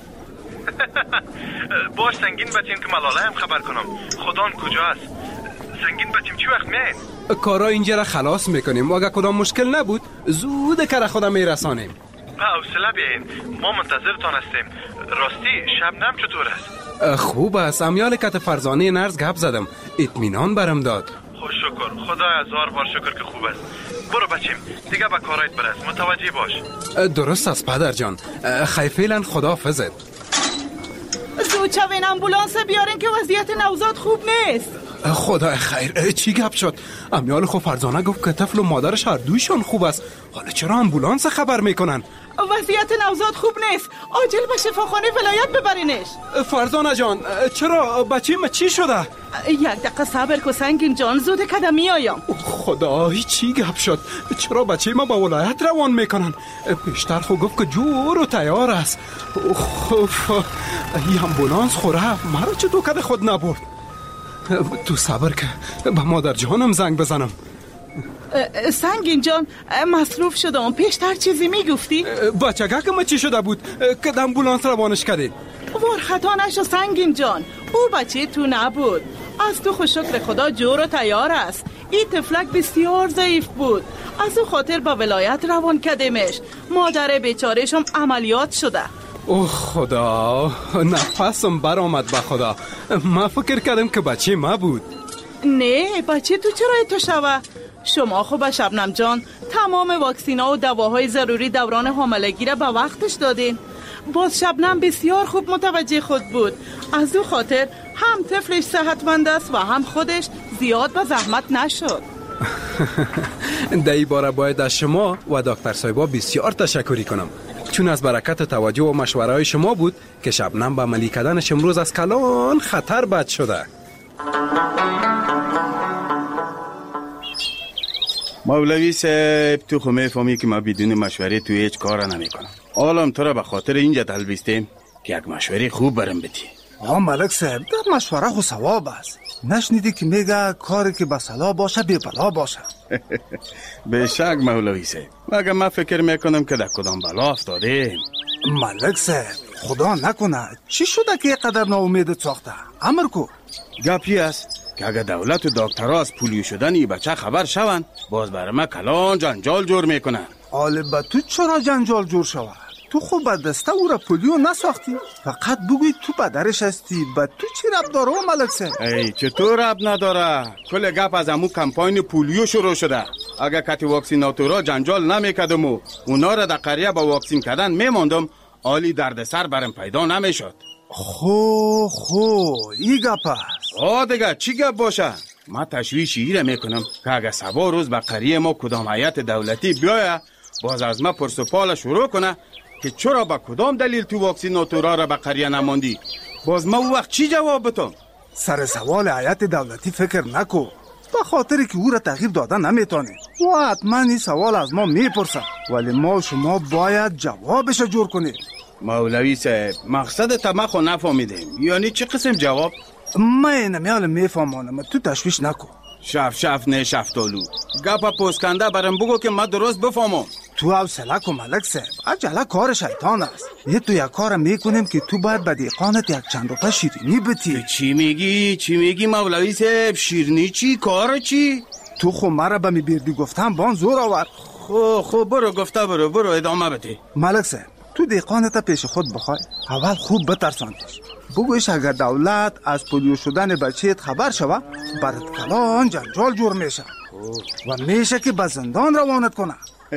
باش سنگین بچیم که ملاله هم خبر کنم. خدان کجا است؟ سنگین بچیم چی وقت میاین؟ کارا اینجا را خلاص میکنیم و اگه کدام مشکل نبود زود کار خودم میرسانیم. حوصله بیاین، ما منتظرتان هستیم. راستی شبنم چطور است؟ خوب است. امیال کت فرزانه نرز گپ زدم، اطمینان برم داد. خوش شکر، خدا هزار بار شکر که خوب است. برو بچیم دیگه به کارایت برس، متوجه باش. درست است پدر جان. خیفیلن خداحافظت. زود شوین امبولانس بیارین که وضعیت نوزاد خوب نیست. خدا خیر، چی گپ شد؟ امیال خو فرزانه گفت که طفل و مادرش هر دویشون خوب است. حالا چرا امبولانس خبر میکنن؟ وضعیت نوزاد خوب نیست، عاجل به شفاخانه ولایت ببرینش. فرزانه جان چرا؟ بچیم چی شده؟ یک دقیقه صبر کو سنگین جان، زود کدمی آیم. خدا چی گپ شد؟ چرا بچه ما به ولایت روان میکنن؟ پیشتر خو گفت که جور و تیار است. این امبولانس خوره مرا چطور کده خود نبرد؟ تو صبر که به مادر جانم زنگ بزنم. سنگین جان مصروف شدم. پیشتر چیزی میگفتی؟ بچگه که ما چی شده بود که امبولانس روانش کردی؟ ور خطا نشو سنگین جان، او بچه تو نبود. از تو خوش شکر خدا جور و تیار است. این طفلک بسیار ضعیف بود، از او خاطر با ولایت روان کردیمش. مادر بیچارهشم عملیات شده. اوه خدا، نفسم برآمد به خدا. من فکر کردم که بچه ما بود. نه بچه تو چرا تو شوه؟ شما خوب شبنم جان تمام واکسینا و دواهای ضروری دوران حاملگی را به وقتش دادین. باز شبنم بسیار خوب متوجه خود بود. از او خاطر هم طفلش صحتمند است و هم خودش زیاد به زحمت نشد. در این باره باید از شما و دکتر صاحبا بسیار تشکری کنم، چون از برکت توجه و مشوره های شما بود که شبنم به عملی کردنش امروز از کلان خطر بد شده. مولوی صاحب، تو خو میفهمی که ما بدون مشوره تو هیچ کار نمیکنم. حالا تو را به خاطر اینجا تلبیستیم که یک مشوره خوب برم بدی. ملک صاحب، در مشوره خو ثواب است. نشنیدی که میگه کاری که به صلاح باشه بی بلا باشه؟ به شک مولوی صاحب، مگه من فکر میکنم که در کدام بلا افتادیم. ملک صاحب خدا نکنه چی شده که اینقدر ناامید ساخته؟ امر کو. گپی است که اگر دولت و دکترها از پولیو شدن این بچه خبر شوند، باز برای ما کلان جنجال جور میکنن. به تو چرا جنجال جور شود؟ تو خوب به دسته او را پولیو نساختی؟ فقط بگوی تو پدرش هستی. به تو چی رب داره ملک صاحب؟ ای چطور رب نداره؟ کل گپ از امو کمپاین پولیو شروع شده. اگر کتی واکسیناتورا جنجال نمیکردم و اونا را در قریه با واکسین کردن میماندم، عالی دردسر برم پیدا نمیشد. خو این گپ است. دیگه چی گپ باشه؟ ما تشویشی ایره میکنم که اگر سبا روز به قریه ما کدام هیئت دولتی بیایه، باز از ما پرس و پال شروع کنه که چرا با کدام دلیل تو واکسیناتورا را به قریه نماندی. باز ما او وقت چی جواب بتم؟ سر سوال هیئت دولتی فکر نکو، به خاطر که او را تغییر دادن نمیتونه و حتما این سوال از ما میپرسه، ولی ما شما باید جوابش جور کنید. مولوی صاحب، مقصد تمخو نفهمیدیم. یعنی چه قسم جواب؟ من نمیال میفهمانم، تو تشویش نکو. شف نه شفتالو، گپا پوسکنده برم بگو که من درست بفهمم. تو حوصله کن ملک صاحب، عجله کار شیطان است. تو یک کار میکنیم که تو باید به دیقانت یک چند روپه شیرینی بتی. چی میگی مولوی صاحب؟ شیرینی چی؟ کار چی؟ تو خو مرا به میبردی گفتم بان زور آور. خب برو گفته برو ادامه بده. ملک صاحب، تو دیقانت پیش خود بخوای، اول خوب بترساندش. بگویش اگر دولت از پولیو شدن بچهت خبر شوه، برات کلان جنجال جور میشه و میشه که به زندان روانت کنه.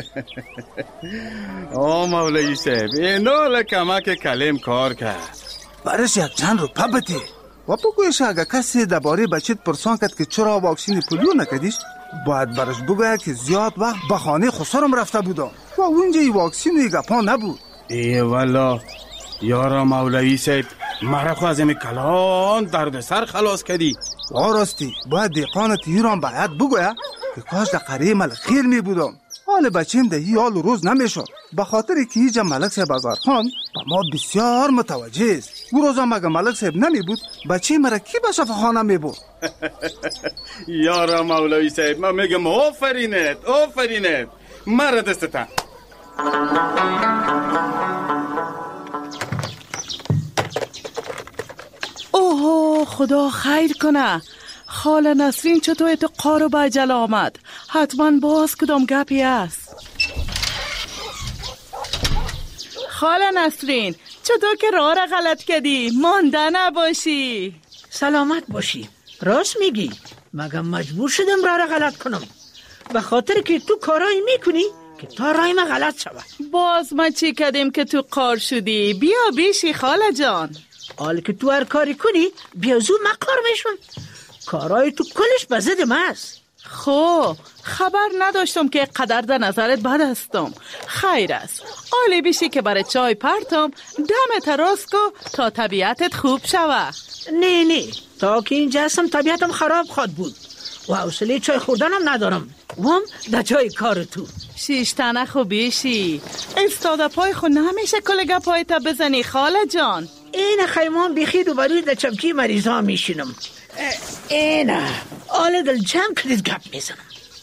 مولوی صاحب، اینا لکمک کلم کار کرد. برش یک چند روپه بده و بگویش اگر کسی درباره بچهت پرسان کرد که چرا واکسین پولیو نکردیش، باید برش بگوید که زیاد وقت به خانه خسرم رفته بودم و اونجا این واکسین و گپا نبود. والا یارا مولوی صاحب، مرا خو از این کلان درد سر خلاص کردی. راستی باید دیقانت ایران باید بگوید که کاش در قریه ملک خیر می بودم. حال بچیم ده هی حال روز نمیشد، به خاطر که هیچ ملک صاحب آزارخان به ما بسیار متوجه است. او روزا مگه ملک صاحب نمی بود، بچه مرا کی به شفاخانه می بود؟ یارا مولوی صاحب، من میگم آفرینت مرا دستتن. اوه خدا خیر کنه. خاله نسرین چطور تو قارو به عجل آمد؟ حتما باز کدام گپی است. خاله نسرین چطور که راه را غلط کردی؟ مانده نباشی. سلامت باشی. راست میگی، مگه مجبور شدم راه را غلط کنم؟ به خاطر که تو کارایی میکنی که تا راه ما غلط شود. باز ما چی کردیم که تو قار شدی؟ بیا بیشی خاله جان. حال که تو هر کاری کنی بیا زود من کار میشون. کارای تو کلش به ضد من است. خبر نداشتم که قدر در نظرت بد هستم. خیر است، عالی بیشی که برای چای پرتم دم تراس کو تا طبیعتت خوب شوه. نه تا که این جسم طبیعتم خراب خواد بود و حوصله چای خوردنم ندارم. وام در جای کار تو شیشتنه خوبیشی استاده پای خود نمیشه کلگه پای تا بزنی خاله جان. این خیمان بیخید و بروی در چمکی مریضا میشینم. این آل دل جمع کردید گپ میزنم.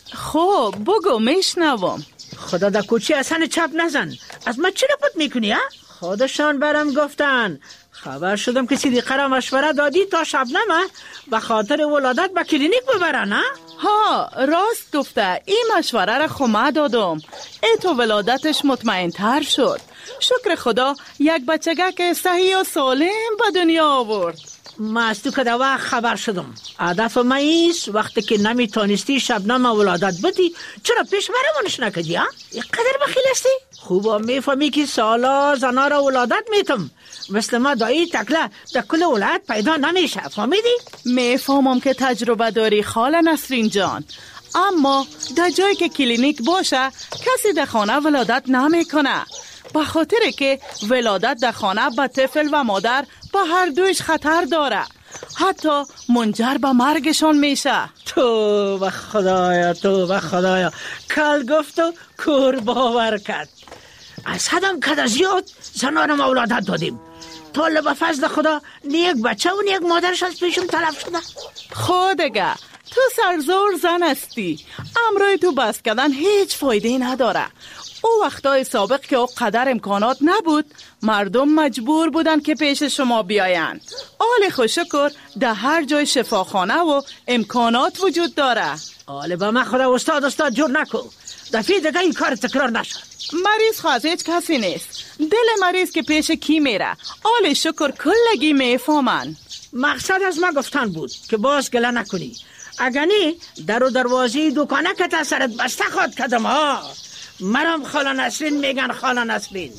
خب بگو میشنوم. خدا در کوچه اصلا چپ نزن. از ما چی رپوت میکنی ها؟ خودشان برم گفتن. خبر شدم که صدیقه را مشوره دادی تا شبنمه به خاطر ولادت به کلینیک ببرن ها؟ ها راست گفته. این مشوره را خمه دادم. ای تو ولادتش مطمئن تر شد. شکر خدا یک بچگه که صحیح و سالم به دنیا آورد. ما از تو که در وقت خبر شدم. هدف ما ایست وقتی که نمیتونستی شبنم ولادت بدی چرا پیش برمونش نکدی ها؟ اینقدر بخیل هستی؟ خوبا میفهمی که سالا زنا را ولادت میتم. مثل ما دایی تکله در کل ولایت پیدا نمیشه. فهمیدی؟ میفهمم که تجربه داری خاله نسرین جان، اما در جایی که کلینیک باشه کسی در خانه ولادت نمیکنه، به خاطر که ولادت در خانه به طفل و مادر به هر دویش خطر داره، حتی منجر به مرگشان میشه. تو به خدایا کل گفت و کور باور کرد. از حدم کد زیاد زنانم ولادت دادیم. طول به فضل خدا نیک بچه و نیک مادرش از پیشم تلف شده. خودگه تو سرزور زن هستی. امروی تو بس کردن هیچ فایده نداره. او وقتای سابق که او قدر امکانات نبود، مردم مجبور بودن که پیش شما بیاین. آل خوشکر در هر جای شفاخانه و امکانات وجود داره. آل با من خدا استاد جور نکو. دفعه دیگه این کار تکرار نشد. مریض خواهد هیچ کسی نیست. دل مریض که پیش کی میره آل شکر کلگی میفهمن. مقصد از ما گفتن بود که باز گله نکنی. اگر نی در و دروازی دکانه که تا سرت بسته خواد کدم ها. مرم خاله نسرین میگن خاله نسرین.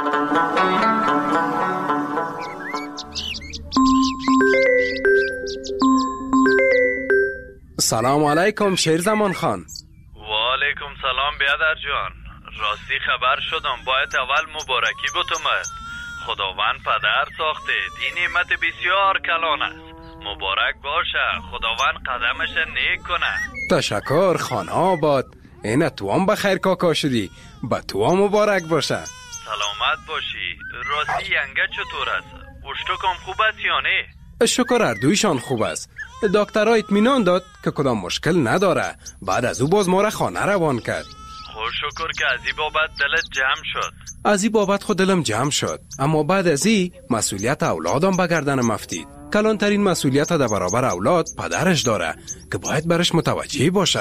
سلام علیکم شیرزمان خان. و علیکم سلام بیادر جان. راستی خبر شدم باید اول مبارکی بتومد. خداوند پدر ساخته. این نعمت بسیار کلان است. مبارک باشه. خداوند قدمش نیک کنه. تشکر خانه آباد. اینه تو هم بخیر کاکا شدی. با تو هم مبارک باشه. سلامت باشی. راستی ینگه چطور است؟ اشتکم خوب است یا نه؟ شکر اردویشان خوب است. دکترها اطمینان داد که کدام مشکل نداره. بعد از او باز ما را خانه روان کرد. خوش شکر که از این بابت دلت جمع شد. از این بابت خود دلم جمع شد، اما بعد از این مسئولیت اولادم به گردنم افتید. کلانترین مسئولیت در برابر اولاد پدرش داره که باید برش متوجه باشه.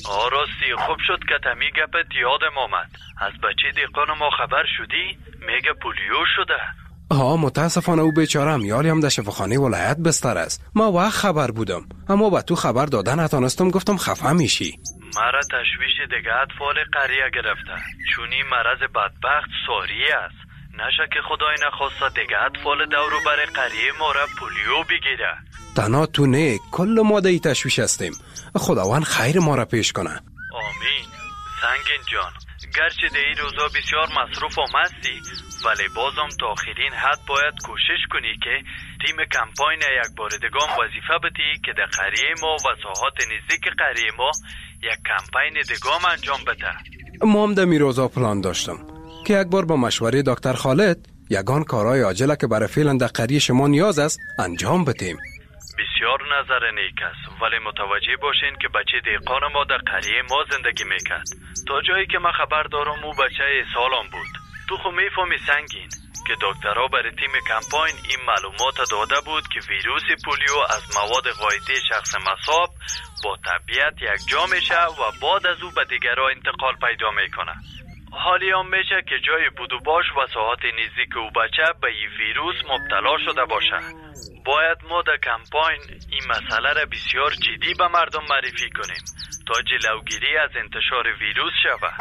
راستی خوب شد که تمی گپت یادم آمد. از بچه دیقان ما خبر شدی؟ میگه پولیو شده. متاسفانه او بیچاره امیالی هم در شفاخانه ولایت بستر است. ما وقت خبر بودم، اما با تو خبر دادن نتونستم. گفتم خفه میشی. مرا تشویش دیگه اطفال قریه گرفته، چونی مرض بدبخت ساری است. نشه که خدای نخواسته دیگه اطفال دورو بر قریه ما را پولیو بگیره. تنها تو نه، کل ما در تشویش هستیم. خداوند خیر ما را پیش کنه. آمین. سنگین جان، گرچه در این روزا بسیار مصروف هستی، ولی بازم تا آخرین حد باید کوشش کنی که تیم کمپاین یک بار دیگه وظیفه بدی که در قریه ما و ساحات نزدیک قریه ما یک کمپاین دیگه انجام بده. ما هم در میروزا پلان داشتم که یک بار با مشوره دکتر خالد یگان کارهای عاجله که برای فعلا در قریه شما نیاز است انجام بدیم. بسیار نظر نیک است، ولی متوجه باشین که بچه دیقان ما در قریه ما زندگی میکرد. تا جایی که من خبر دارم او بچه سالم بود. تو خو میفهمی سنگین که دکترها برای تیم کمپاین این معلومات داده بود که ویروس پولیو از مواد غایطی شخص مصاب با طبیعت یک جا میشه و بعد از او به دیگرها انتقال پیدا میکنه. حالی هم میشه که جای بود و باش و ساحات نزدیک او بچه به این ویروس مبتلا شده باشه. باید ما در کمپاین این مسئله را بسیار جدی به مردم معرفی کنیم تا جلوگیری از انتشار ویروس شود.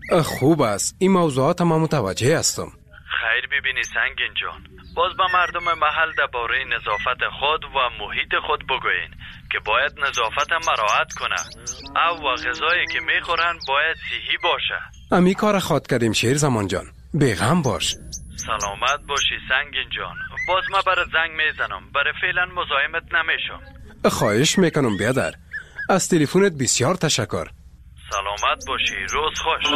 خوب است، این موضوعات ما متوجه هستم. خیر ببینی سنگین جان، باز به مردم محل درباره نظافت خود و محیط خود بگوین که باید نظافت مراعات کنه و غذایی که میخورن باید صحی باشه. امی کار خواد کردیم شیرزمان جان، بیغم باش. سلامت باشی سنگین جان. باز ما برای زنگ میزنم، برای فعلا مزاحمت نمیشم. خواهش میکنم بیادر، از تلفنت بسیار تشکر. سلامت باشی، روز خوش.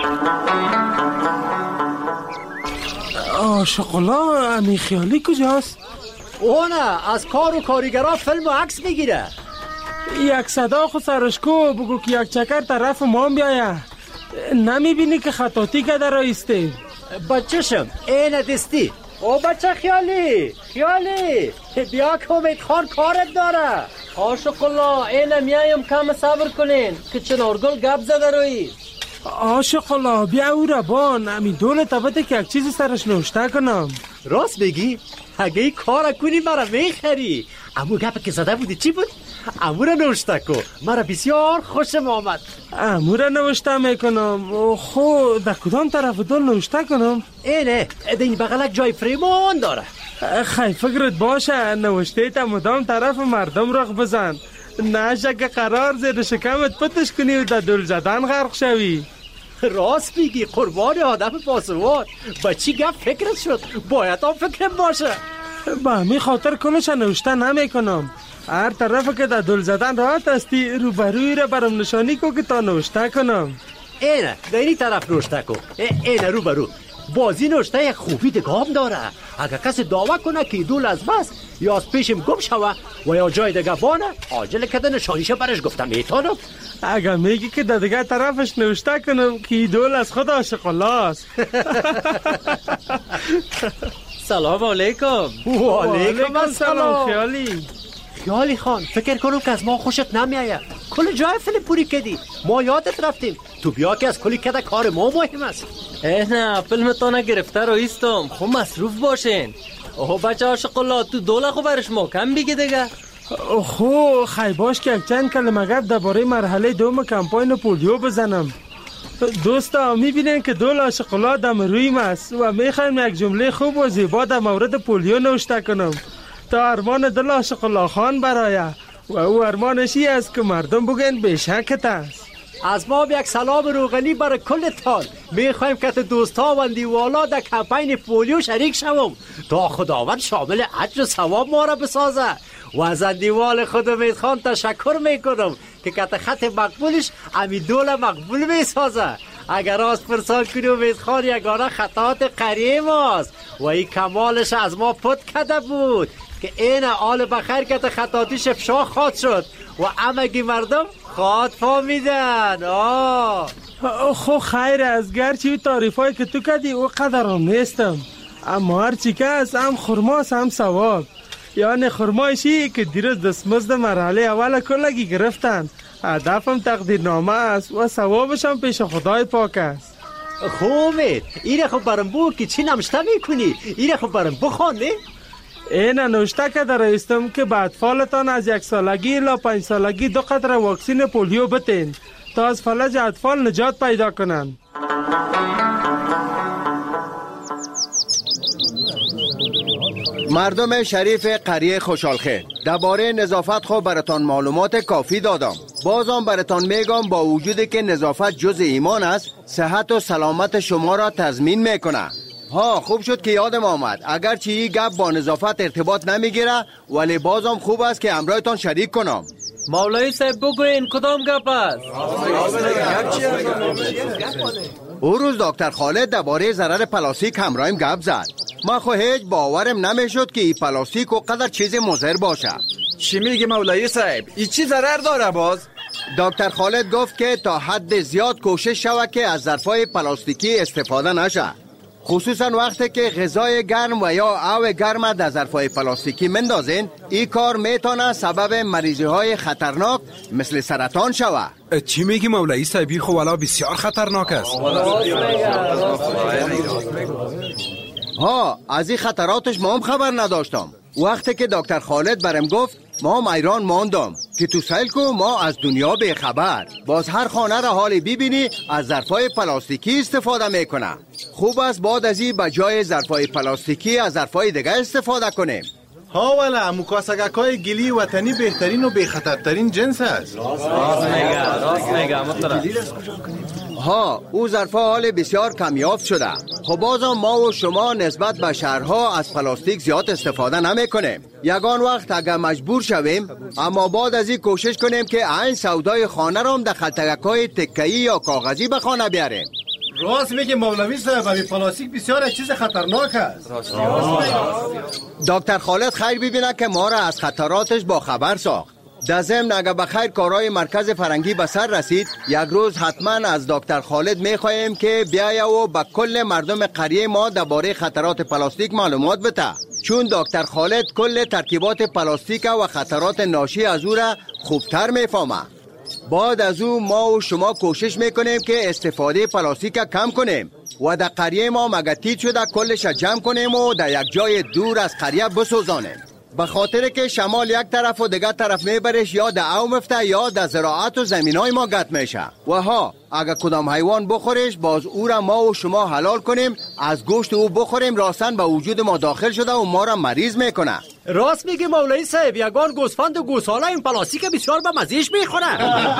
شغلا امی خیالی کجاست؟ اونه از کار و کارگرها فیلم و عکس میگیره. یک صدا خو سرشکو بگو که یک چکر طرف ما بیایه. نمیبینی که خطاطی که در رایسته؟ بچه‌شم اینه دستی. او بچه خیالی بیا که امید خان کارت داره. عاشق الله اینه میایم کم صبر کنین که چنارگل گپ زده روی. عاشق الله بیا او را بان امی دولت بده که یک چیزی سرش نوشته کنم. راست بگی؟ اگه این کار کنی مرا میخری. امو گپ که زده بودی چی بود؟ امو را نوشته کن. مرا بسیار خوشم آمد. امو را نوشته میکنم. خو در کدام طرف دل نوشته کنم؟ اینه این بغلک جای فریمان داره. خیلی فکرت باشه نوشته تا مدام طرف مردم رخ بزن، نشه که قرار زیر شکمت پتش کنی و در دل زدن غرق شوی. راست میگی قربان آدم باسواد. با چی گپ فکرت شد؟ باید هم فکرم باشه. با همین خاطر کلش نوشته نمی کنم. هر طرف که در دل زدن راحت استی روبروی را برام نشانی کو که تا نوشته کنم. اینه در این طرف نوشته کن. اینه روبرو. بازی نوشته یک خوبی دگام داره. اگر کسی دعوه کنه که دول از بس یا از پیشم گم شوه و یا جای دیگه بانه عاجل کده نشانیشه برش گفتم میتونم. اگر میگی که در دیگه طرفش نوشته کنم که دول از خود عاشق الله است. سلام علیکم. و علیکم السلام. خیالی خان فکر کنم که از ما خوشت نمیآید. کل جای فیلم پوری کردی. ما یادت رفتیم. تو بیا که از کلی کده کار ما مهم است. نه فیلم تو نگرفته رو ایستم. خب مصروف باشین. اوه بچه عاشق الله تو دوله خو برش ما کم بگی دیگه. خو خیلی باش که یک چند کلمه گپ درباره مرحله دوم کمپاین پولیو بزنم. دوستا میبینین که دول عاشق الله دم رویم است و میخوایم یک جمله خوب و زیبا در مورد پولیو نوشته کنم تا ارمان دل عاشق الله خان برایه و او ارمانشی است که مردم بگن بشکت است. از ما یک سلام روغنی برای کلتان. میخوایم که دوستا و دیوالا در کمپین پولیو شریک شوم تا خداوند شامل اجر و ثواب ما را بسازه و از دیوال خود امید خان تشکر میکنم که کت خط مقبولش امی دول مقبول میسازه. اگر از پرسان کنی امید خان یگانه خطات قریه ماست و این کمالش از ما پت کده بود که این آل بخیر کت خطاتیش افشا خواد شد و امگی مردم خواد فامیدن. خو خیر از گرچی تعریف هایی که تو کدی او قدرم نیستم، اما هرچی که از هم خرماس هم ثواب. یعنی خرمایشی که دیروز دستمزد مرحله اول کلگی گرفتن. هدفم تقدیرنامه است و ثوابش هم پیش خدای پاک است. خوبه اینه خب برم بو که چی نمشته میکنی؟ اینه خب برم بخوان نه؟ اینه نوشته که در ایستم که به اطفالتان از 1 سالگی الی 5 سالگی 2 قطره واکسین پولیو بتین تا از فلج اطفال نجات پیدا کنن. مردم شریف قریه خوشحالخیر، درباره نظافت خو براتان معلومات کافی دادم. بازم براتان میگم با وجودی که نظافت جز ایمان است، صحت و سلامت شما را تضمین میکنه. خوب شد که یادم آمد. اگرچه این گپ با نظافت ارتباط نمیگیره ولی بازم خوب است که همراهتان شریک کنم. مولای صاحب بگوین کدام گپ است؟ او روز دکتر خالد درباره ضرر پلاستیک همراهیم گپ زد. من خو هیچ باورم نمیشد که این پلاستیک و قدر چیز مضر باشه. چی میگی مولای صاحب؟ این چی ضرر داره باز؟ دکتر خالد گفت که تا حد زیاد کوشش شود که از ظرفای پلاستیکی استفاده نشه، خصوصا وقتی که غذای گرم و یا آب گرم در ظرفای پلاستیکی مندازین. این کار میتونه سبب مریضی های خطرناک مثل سرطان شود. چی میگی مولایی صاحبی؟ خو والا بسیار خطرناک است. از این خطراتش ما هم خبر نداشتم. وقتی که دکتر خالد برم گفت ما هم ایران ماندم که تو سیل کو ما از دنیا به خبر. باز هر خانه را حالی ببینی از ظرفای پلاستیکی استفاده میکنه. خوب است بعد از این بجای ظرفای پلاستیکی از ظرفای دیگه استفاده کنیم. والا مکاسگکای گلی وطنی بهترین و بخطرترین جنس است. راست میگم. او ظرفا حال بسیار کمیافت شده. خب بازم ما و شما نسبت به شهرها از پلاستیک زیاد استفاده نمی کنیم. یگان وقت اگر مجبور شویم، اما بعد از این کوشش کنیم که این سودای خانه را هم در خلطگکای تکه‌ای یا کاغذی به خانه بیاریم. راست میگه مولوی صاحب، پلاستیک بسیار چیز خطرناک است. دکتر خالد خیر ببینه که ما را از خطراتش با خبر ساخت. در ضمن اگر بخیر کارهای مرکز فرنگی به سر رسید، یک روز حتما از دکتر خالد میخواهیم که بیایه و به کل مردم قریه ما درباره خطرات پلاستیک معلومات بده، چون دکتر خالد کل ترکیبات پلاستیک و خطرات ناشی از او را خوبتر میفهمه. بعد از او ما و شما کوشش میکنیم که استفاده پلاستیک کم کنیم و در قریه ما مگتیت شده کلش جمع کنیم و در یک جای دور از قریه بسوزانیم، به خاطر که شمال یک طرف و دیگر طرف میبرش یا در او مفته یا در زراعت و زمینای ما گت میشه و ها اگر کدام حیوان بخورش باز او را ما و شما حلال کنیم، از گوشت او بخوریم، راستن به وجود ما داخل شده و ما را مریض میکنه. راست میگی مولوی صاحب، یگان گوسفند و گوساله این پلاستیک بسیار به مزیش میخوره.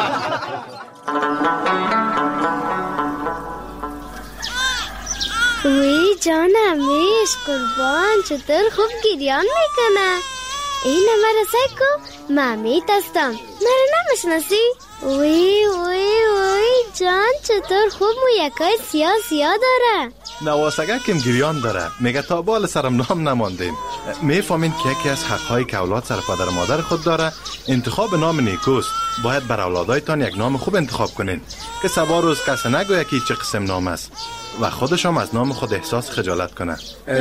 وی جانم میش قربان، چطور خوب گریان میکنه. این مرا سکو مامیت هستم، مرا نمیشناسی؟ وی جان چطور خوب مو یکای سیاه داره. نواسگه کم گریان داره، میگه تا بال سرم نام نماندین. میفهمین که یکی از حقهای که اولاد سر پدر مادر خود داره انتخاب نام نیکوست. باید بر اولادایتان یک نام خوب انتخاب کنین که سبا روز کسی نگویه که چه قسم نام است و خودش هم از نام خود احساس خجالت کنه.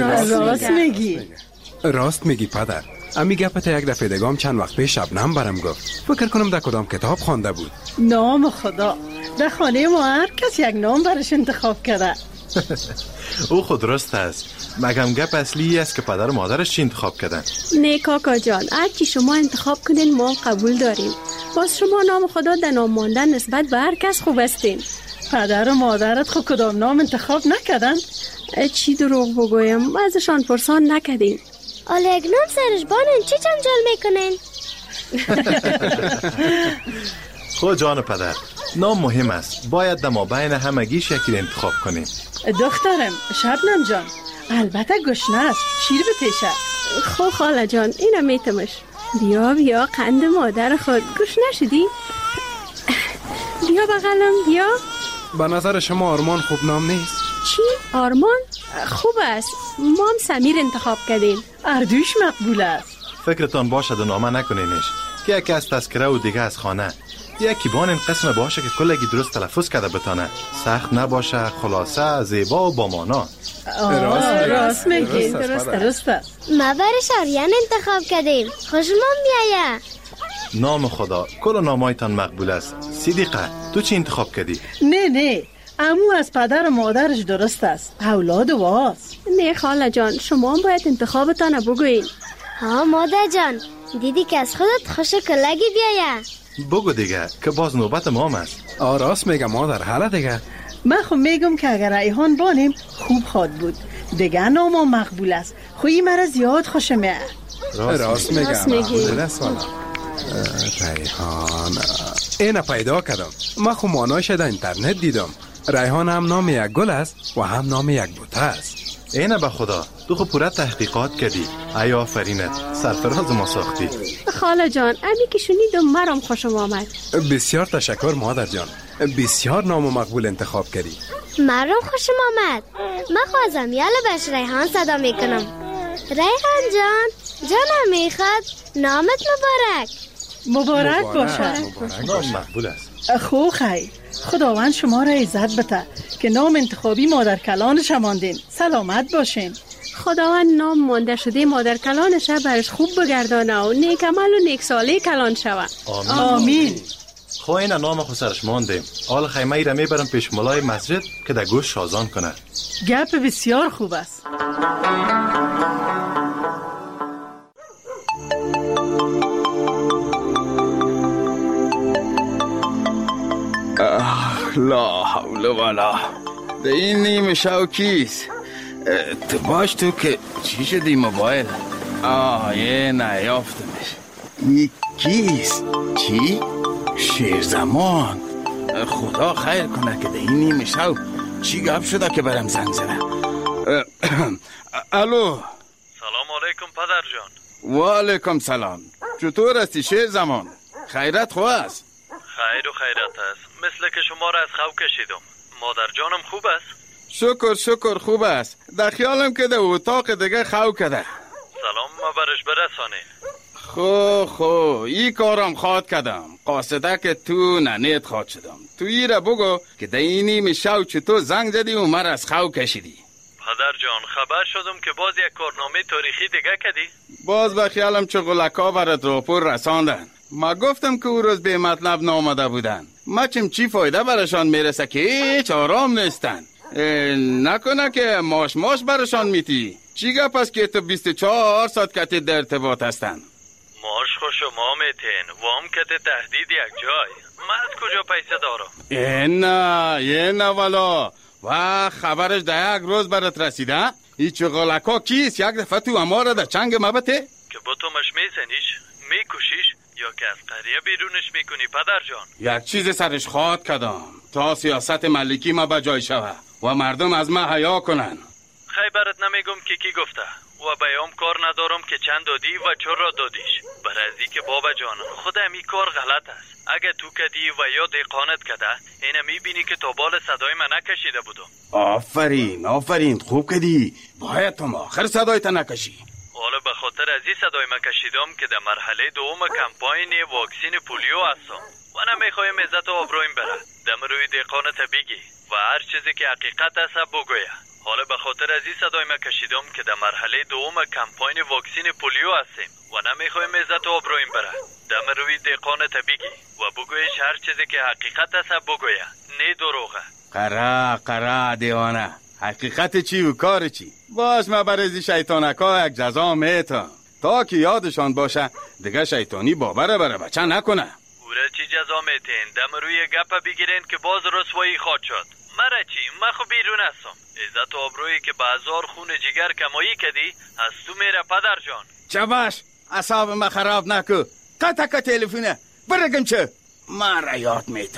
راست میگی پدر. امی گپت یک دفعه دگام چند وقت پیش شبنم برم گفت، فکر کنم در کدام کتاب خوانده بود. نام خدا، در خانه ما هر کس یک نام برش انتخاب کرده. او خود درست است، مگم گپ اصلی است که پدر و مادرش چی انتخاب کردن. نه کاکا جان، هر چی شما انتخاب کنین ما قبول داریم. باز شما نام خدا در نام ماندن نسبت به هر کس خوب استین. پدر و مادرت خود کدام نام انتخاب نکردن؟ چی دروغ بگویم، ازشان پرسان نکردیم. حالا یک نام سرش بانن چی جنجال میکنین؟ خود جان پدر، نام مهم است، باید در مابین همگی شکل انتخاب کنیم. دخترم شبنم جان، البته گشنه است، شیر بتیشه. خب خاله جان اینم میتمش. بیا قند مادر خود، گشنه شدی؟ بیا بغلم بیا. به نظر شما آرمان خوب نام نیست؟ چی؟ آرمان؟ خوب است، ما هم سمیر انتخاب کردیم. اردوش مقبول است. فکرتان باشد و نامه نکنینش که یکی از تذکره و دیگه از خانه. یکی بان این قسم باشه که کلگی درست تلفظ کرده بتانه، سخت نباشه، خلاصه، زیبا و با مانا. راست میگین، درست است. ما برش آریان انتخاب کردیم، خوشمان میایه. نام خدا، کل نامایتان مقبول است. صدیقه تو چی انتخاب کردی؟ نه امو از پدر و مادرش درست است، اولاد واست. نه خاله جان، شما باید انتخابتان بگوین. ها مادر جان، دیدی که از خودت خوش کلگی بیایه. بگو دیگه که باز نوبت مام است. راست میگم مادر، حالا دیگه من خب میگم که اگر ریحان بانیم خوب خواد بود، دیگه نام مقبول است. خویی مرا زیاد خوش میاد. راست میگم. ریحان اینه پیدا کردم، من خب مانایش در اینترنت دیدم. ریحان هم نام یک گل است و هم نام یک بوته است. اینه به خدا، تو خب پورا تحقیقات کردی. ای آفرینت، سرفراز ما ساختی. خاله جان امی که شنیدم مرام خوشم آمد. بسیار تشکر مادر جان، بسیار نام مقبول انتخاب کردی. مرام خوشم آمد. من خوازم یالا بش ریحان صدا میکنم. ریحان جانم میخواد نامت مبارک باشد. نام مقبول است. خو خیر، خداوند شما را عزت بده که نام انتخابی مادر کلانش ماندین. سلامت باشین. خداوند نام مانده شده مادر کلانش برش خوب بگردانه و نیک عمل و نیک ساله کلان شود. آمین. خو این نام خود سرش مانده. حال خیمه ای را میبرم پیش ملای مسجد که در گوش شازان کنه. گپ بسیار خوب است. لا حول ولا. ده این نیم شو کیست؟ تو باش تو که چی شدی موبایل؟ یه نیافتمش. این کیست؟ چی؟ شیرزمان. خدا خیر کنه که ده این نیم شو چی گپ شده که برم زنگ زنه. الو. سلام علیکم پدر جان. و علیکم سلام. چطور هستی شیرزمان؟ خیرت خواه است؟ خیر و خیرت است. مثل که شما را از خواب کشیدم. مادر جانم خوب است؟ شکر خوب است. در خیالم که در اتاق دیگه خواب کده. سلام ما برش برسانید. خو ای کارم خواد کردم، قاصده که تو ننیت خواد شدم. تو ای را بگو که در اینی میشو چطور زنگ زدی و مر از خو کشیدی. پدر جان خبر شدم که باز یک کارنامه تاریخی دیگه کردی؟ باز به خیالم چغلکا برات راپور رساندن. ما گفتم که او روز به مطلب نامده بودن. ما چی فایده برشان میرسه که هیچ آرام نیستن. نکنه که ماش برشان میتی. چی گپ است که تو 24 ساعت کتی در ارتباط هستن؟ ماش خو شما میتین وام کتی تهدید یک جای. من از کجا پیسه دارم؟ نه والا و خبرش در یک روز برات رسیده؟ ای چغلکا کیست؟ یک دفعه تو اما را در چنگ مبته؟ که با تو مش میزنیش میکشیش یا که از قریه بیرونش میکنی پدر جان؟ یک چیز سرش خواد کدام تا سیاست ملکی ما بجای شوه و مردم از ما حیا کنن. خیبرت نمیگم که کی گفته و بیام کار ندارم که چند دادی و چرا دادیش. برای که بابا جان خود امی کار غلط است. اگه تو کدی و یا دیقانت کده اینه میبینی که تا بال صدای من نکشیده بودم. آفرین خوب کدی. باید تو آخر صدای تا نکشی. حالا به خاطر از این صدای من کشیدم که در مرحله دوم کمپاین واکسین پولیو هستم و نمیخوایم عزت و آبرویم بره. دم روی دیقانت بگی و هر چیزی که حقیقت است بگویه. حالا به خاطر از این صدای من کشیدم که در مرحله دوم کمپاین واکسین پولیو هستیم و نمیخوایم عزت و آبرویم بره. دم روی دیقانت بگی و بگویش هر چیزی که حقیقت است بگویه، نه دروغه. قرا دیوانه. حقیقت چی و کار چی؟ باش ما برای شیطانکا یک جزا میتم تا که یادشان باشه دیگه شیطانی باور بره بچه نکنه. اوره چی جزا میتین؟ دم روی گپ بگیرین که باز رسوایی خواد شد. مره چی؟ من خو بیرون هستم. عزت و آبرویی که به 1000 خون جگر کمایی کدی از تو میره پدر جان. چه باش اصاب ما خراب نکو. قطع تلفونه برگم چه من را یاد میته.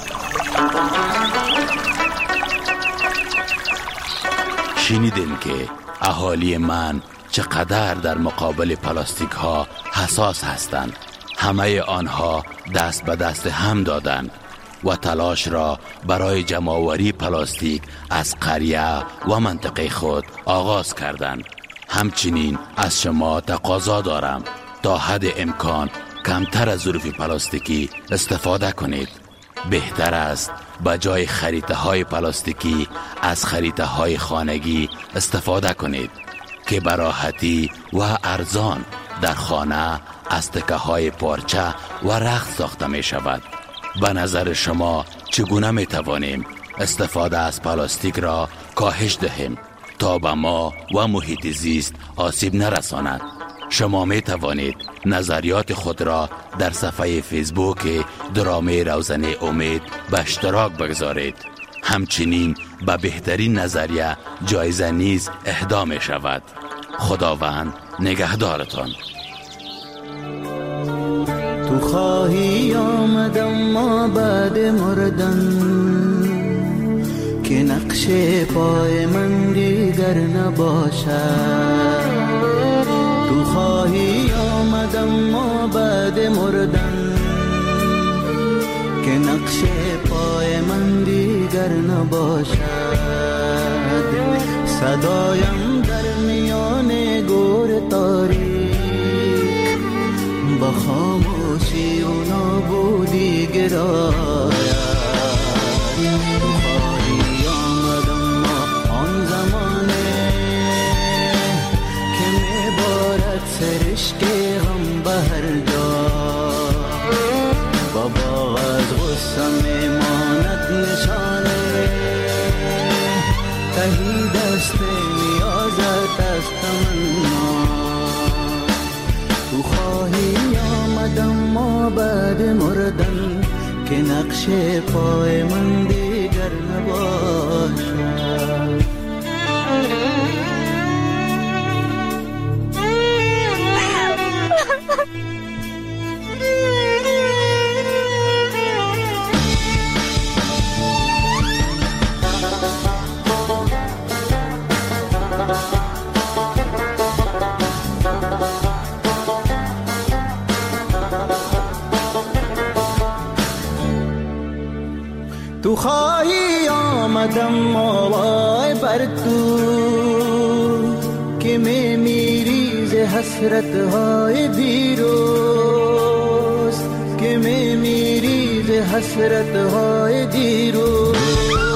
شنیدین که اهالی من چقدر در مقابل پلاستیک ها حساس هستند. همه آنها دست به دست هم دادند و تلاش را برای جمع‌آوری پلاستیک از قریه و منطقه خود آغاز کردند. همچنین از شما تقاضا دارم تا حد امکان کمتر از ظروف پلاستیکی استفاده کنید. بهتر است به جای خریطه های پلاستیکی از خریطه های خانگی استفاده کنید که به راحتی و ارزان در خانه از تکه های پارچه و رخت ساخته می شود. به نظر شما چگونه می توانیم استفاده از پلاستیک را کاهش دهیم تا به ما و محیط زیست آسیب نرساند؟ شما می توانید نظریات خود را در صفحه فیسبوک درامه روزنه امید به اشتراک بگذارید. همچنین به بهترین نظریه جایزه نیز اهدا می شود. خداوند نگهدارتان. تو خواهی آمدم ما بعد مردن که نقش پای من دیگر نباشد. تو خواهی آمدم ما بعد مردن که نقش پای من دیگر نباشد. صدایم در میان گور تاریک با خاموشی و نابودی گراید. تو خواهی آمدم ما آن زمانه که میبارد سرشک غم به هر جا با باغ از غصه میماند نشانه تهی دست نیازت از تمنا. تو خواهی آمدم ما بعد مردن که نقش پای من دیگر نباشد. تو خواهی آمدم ما وای بر تو که میمیری ز حسرت های دیروز که میمیری ز حسرت های دیروز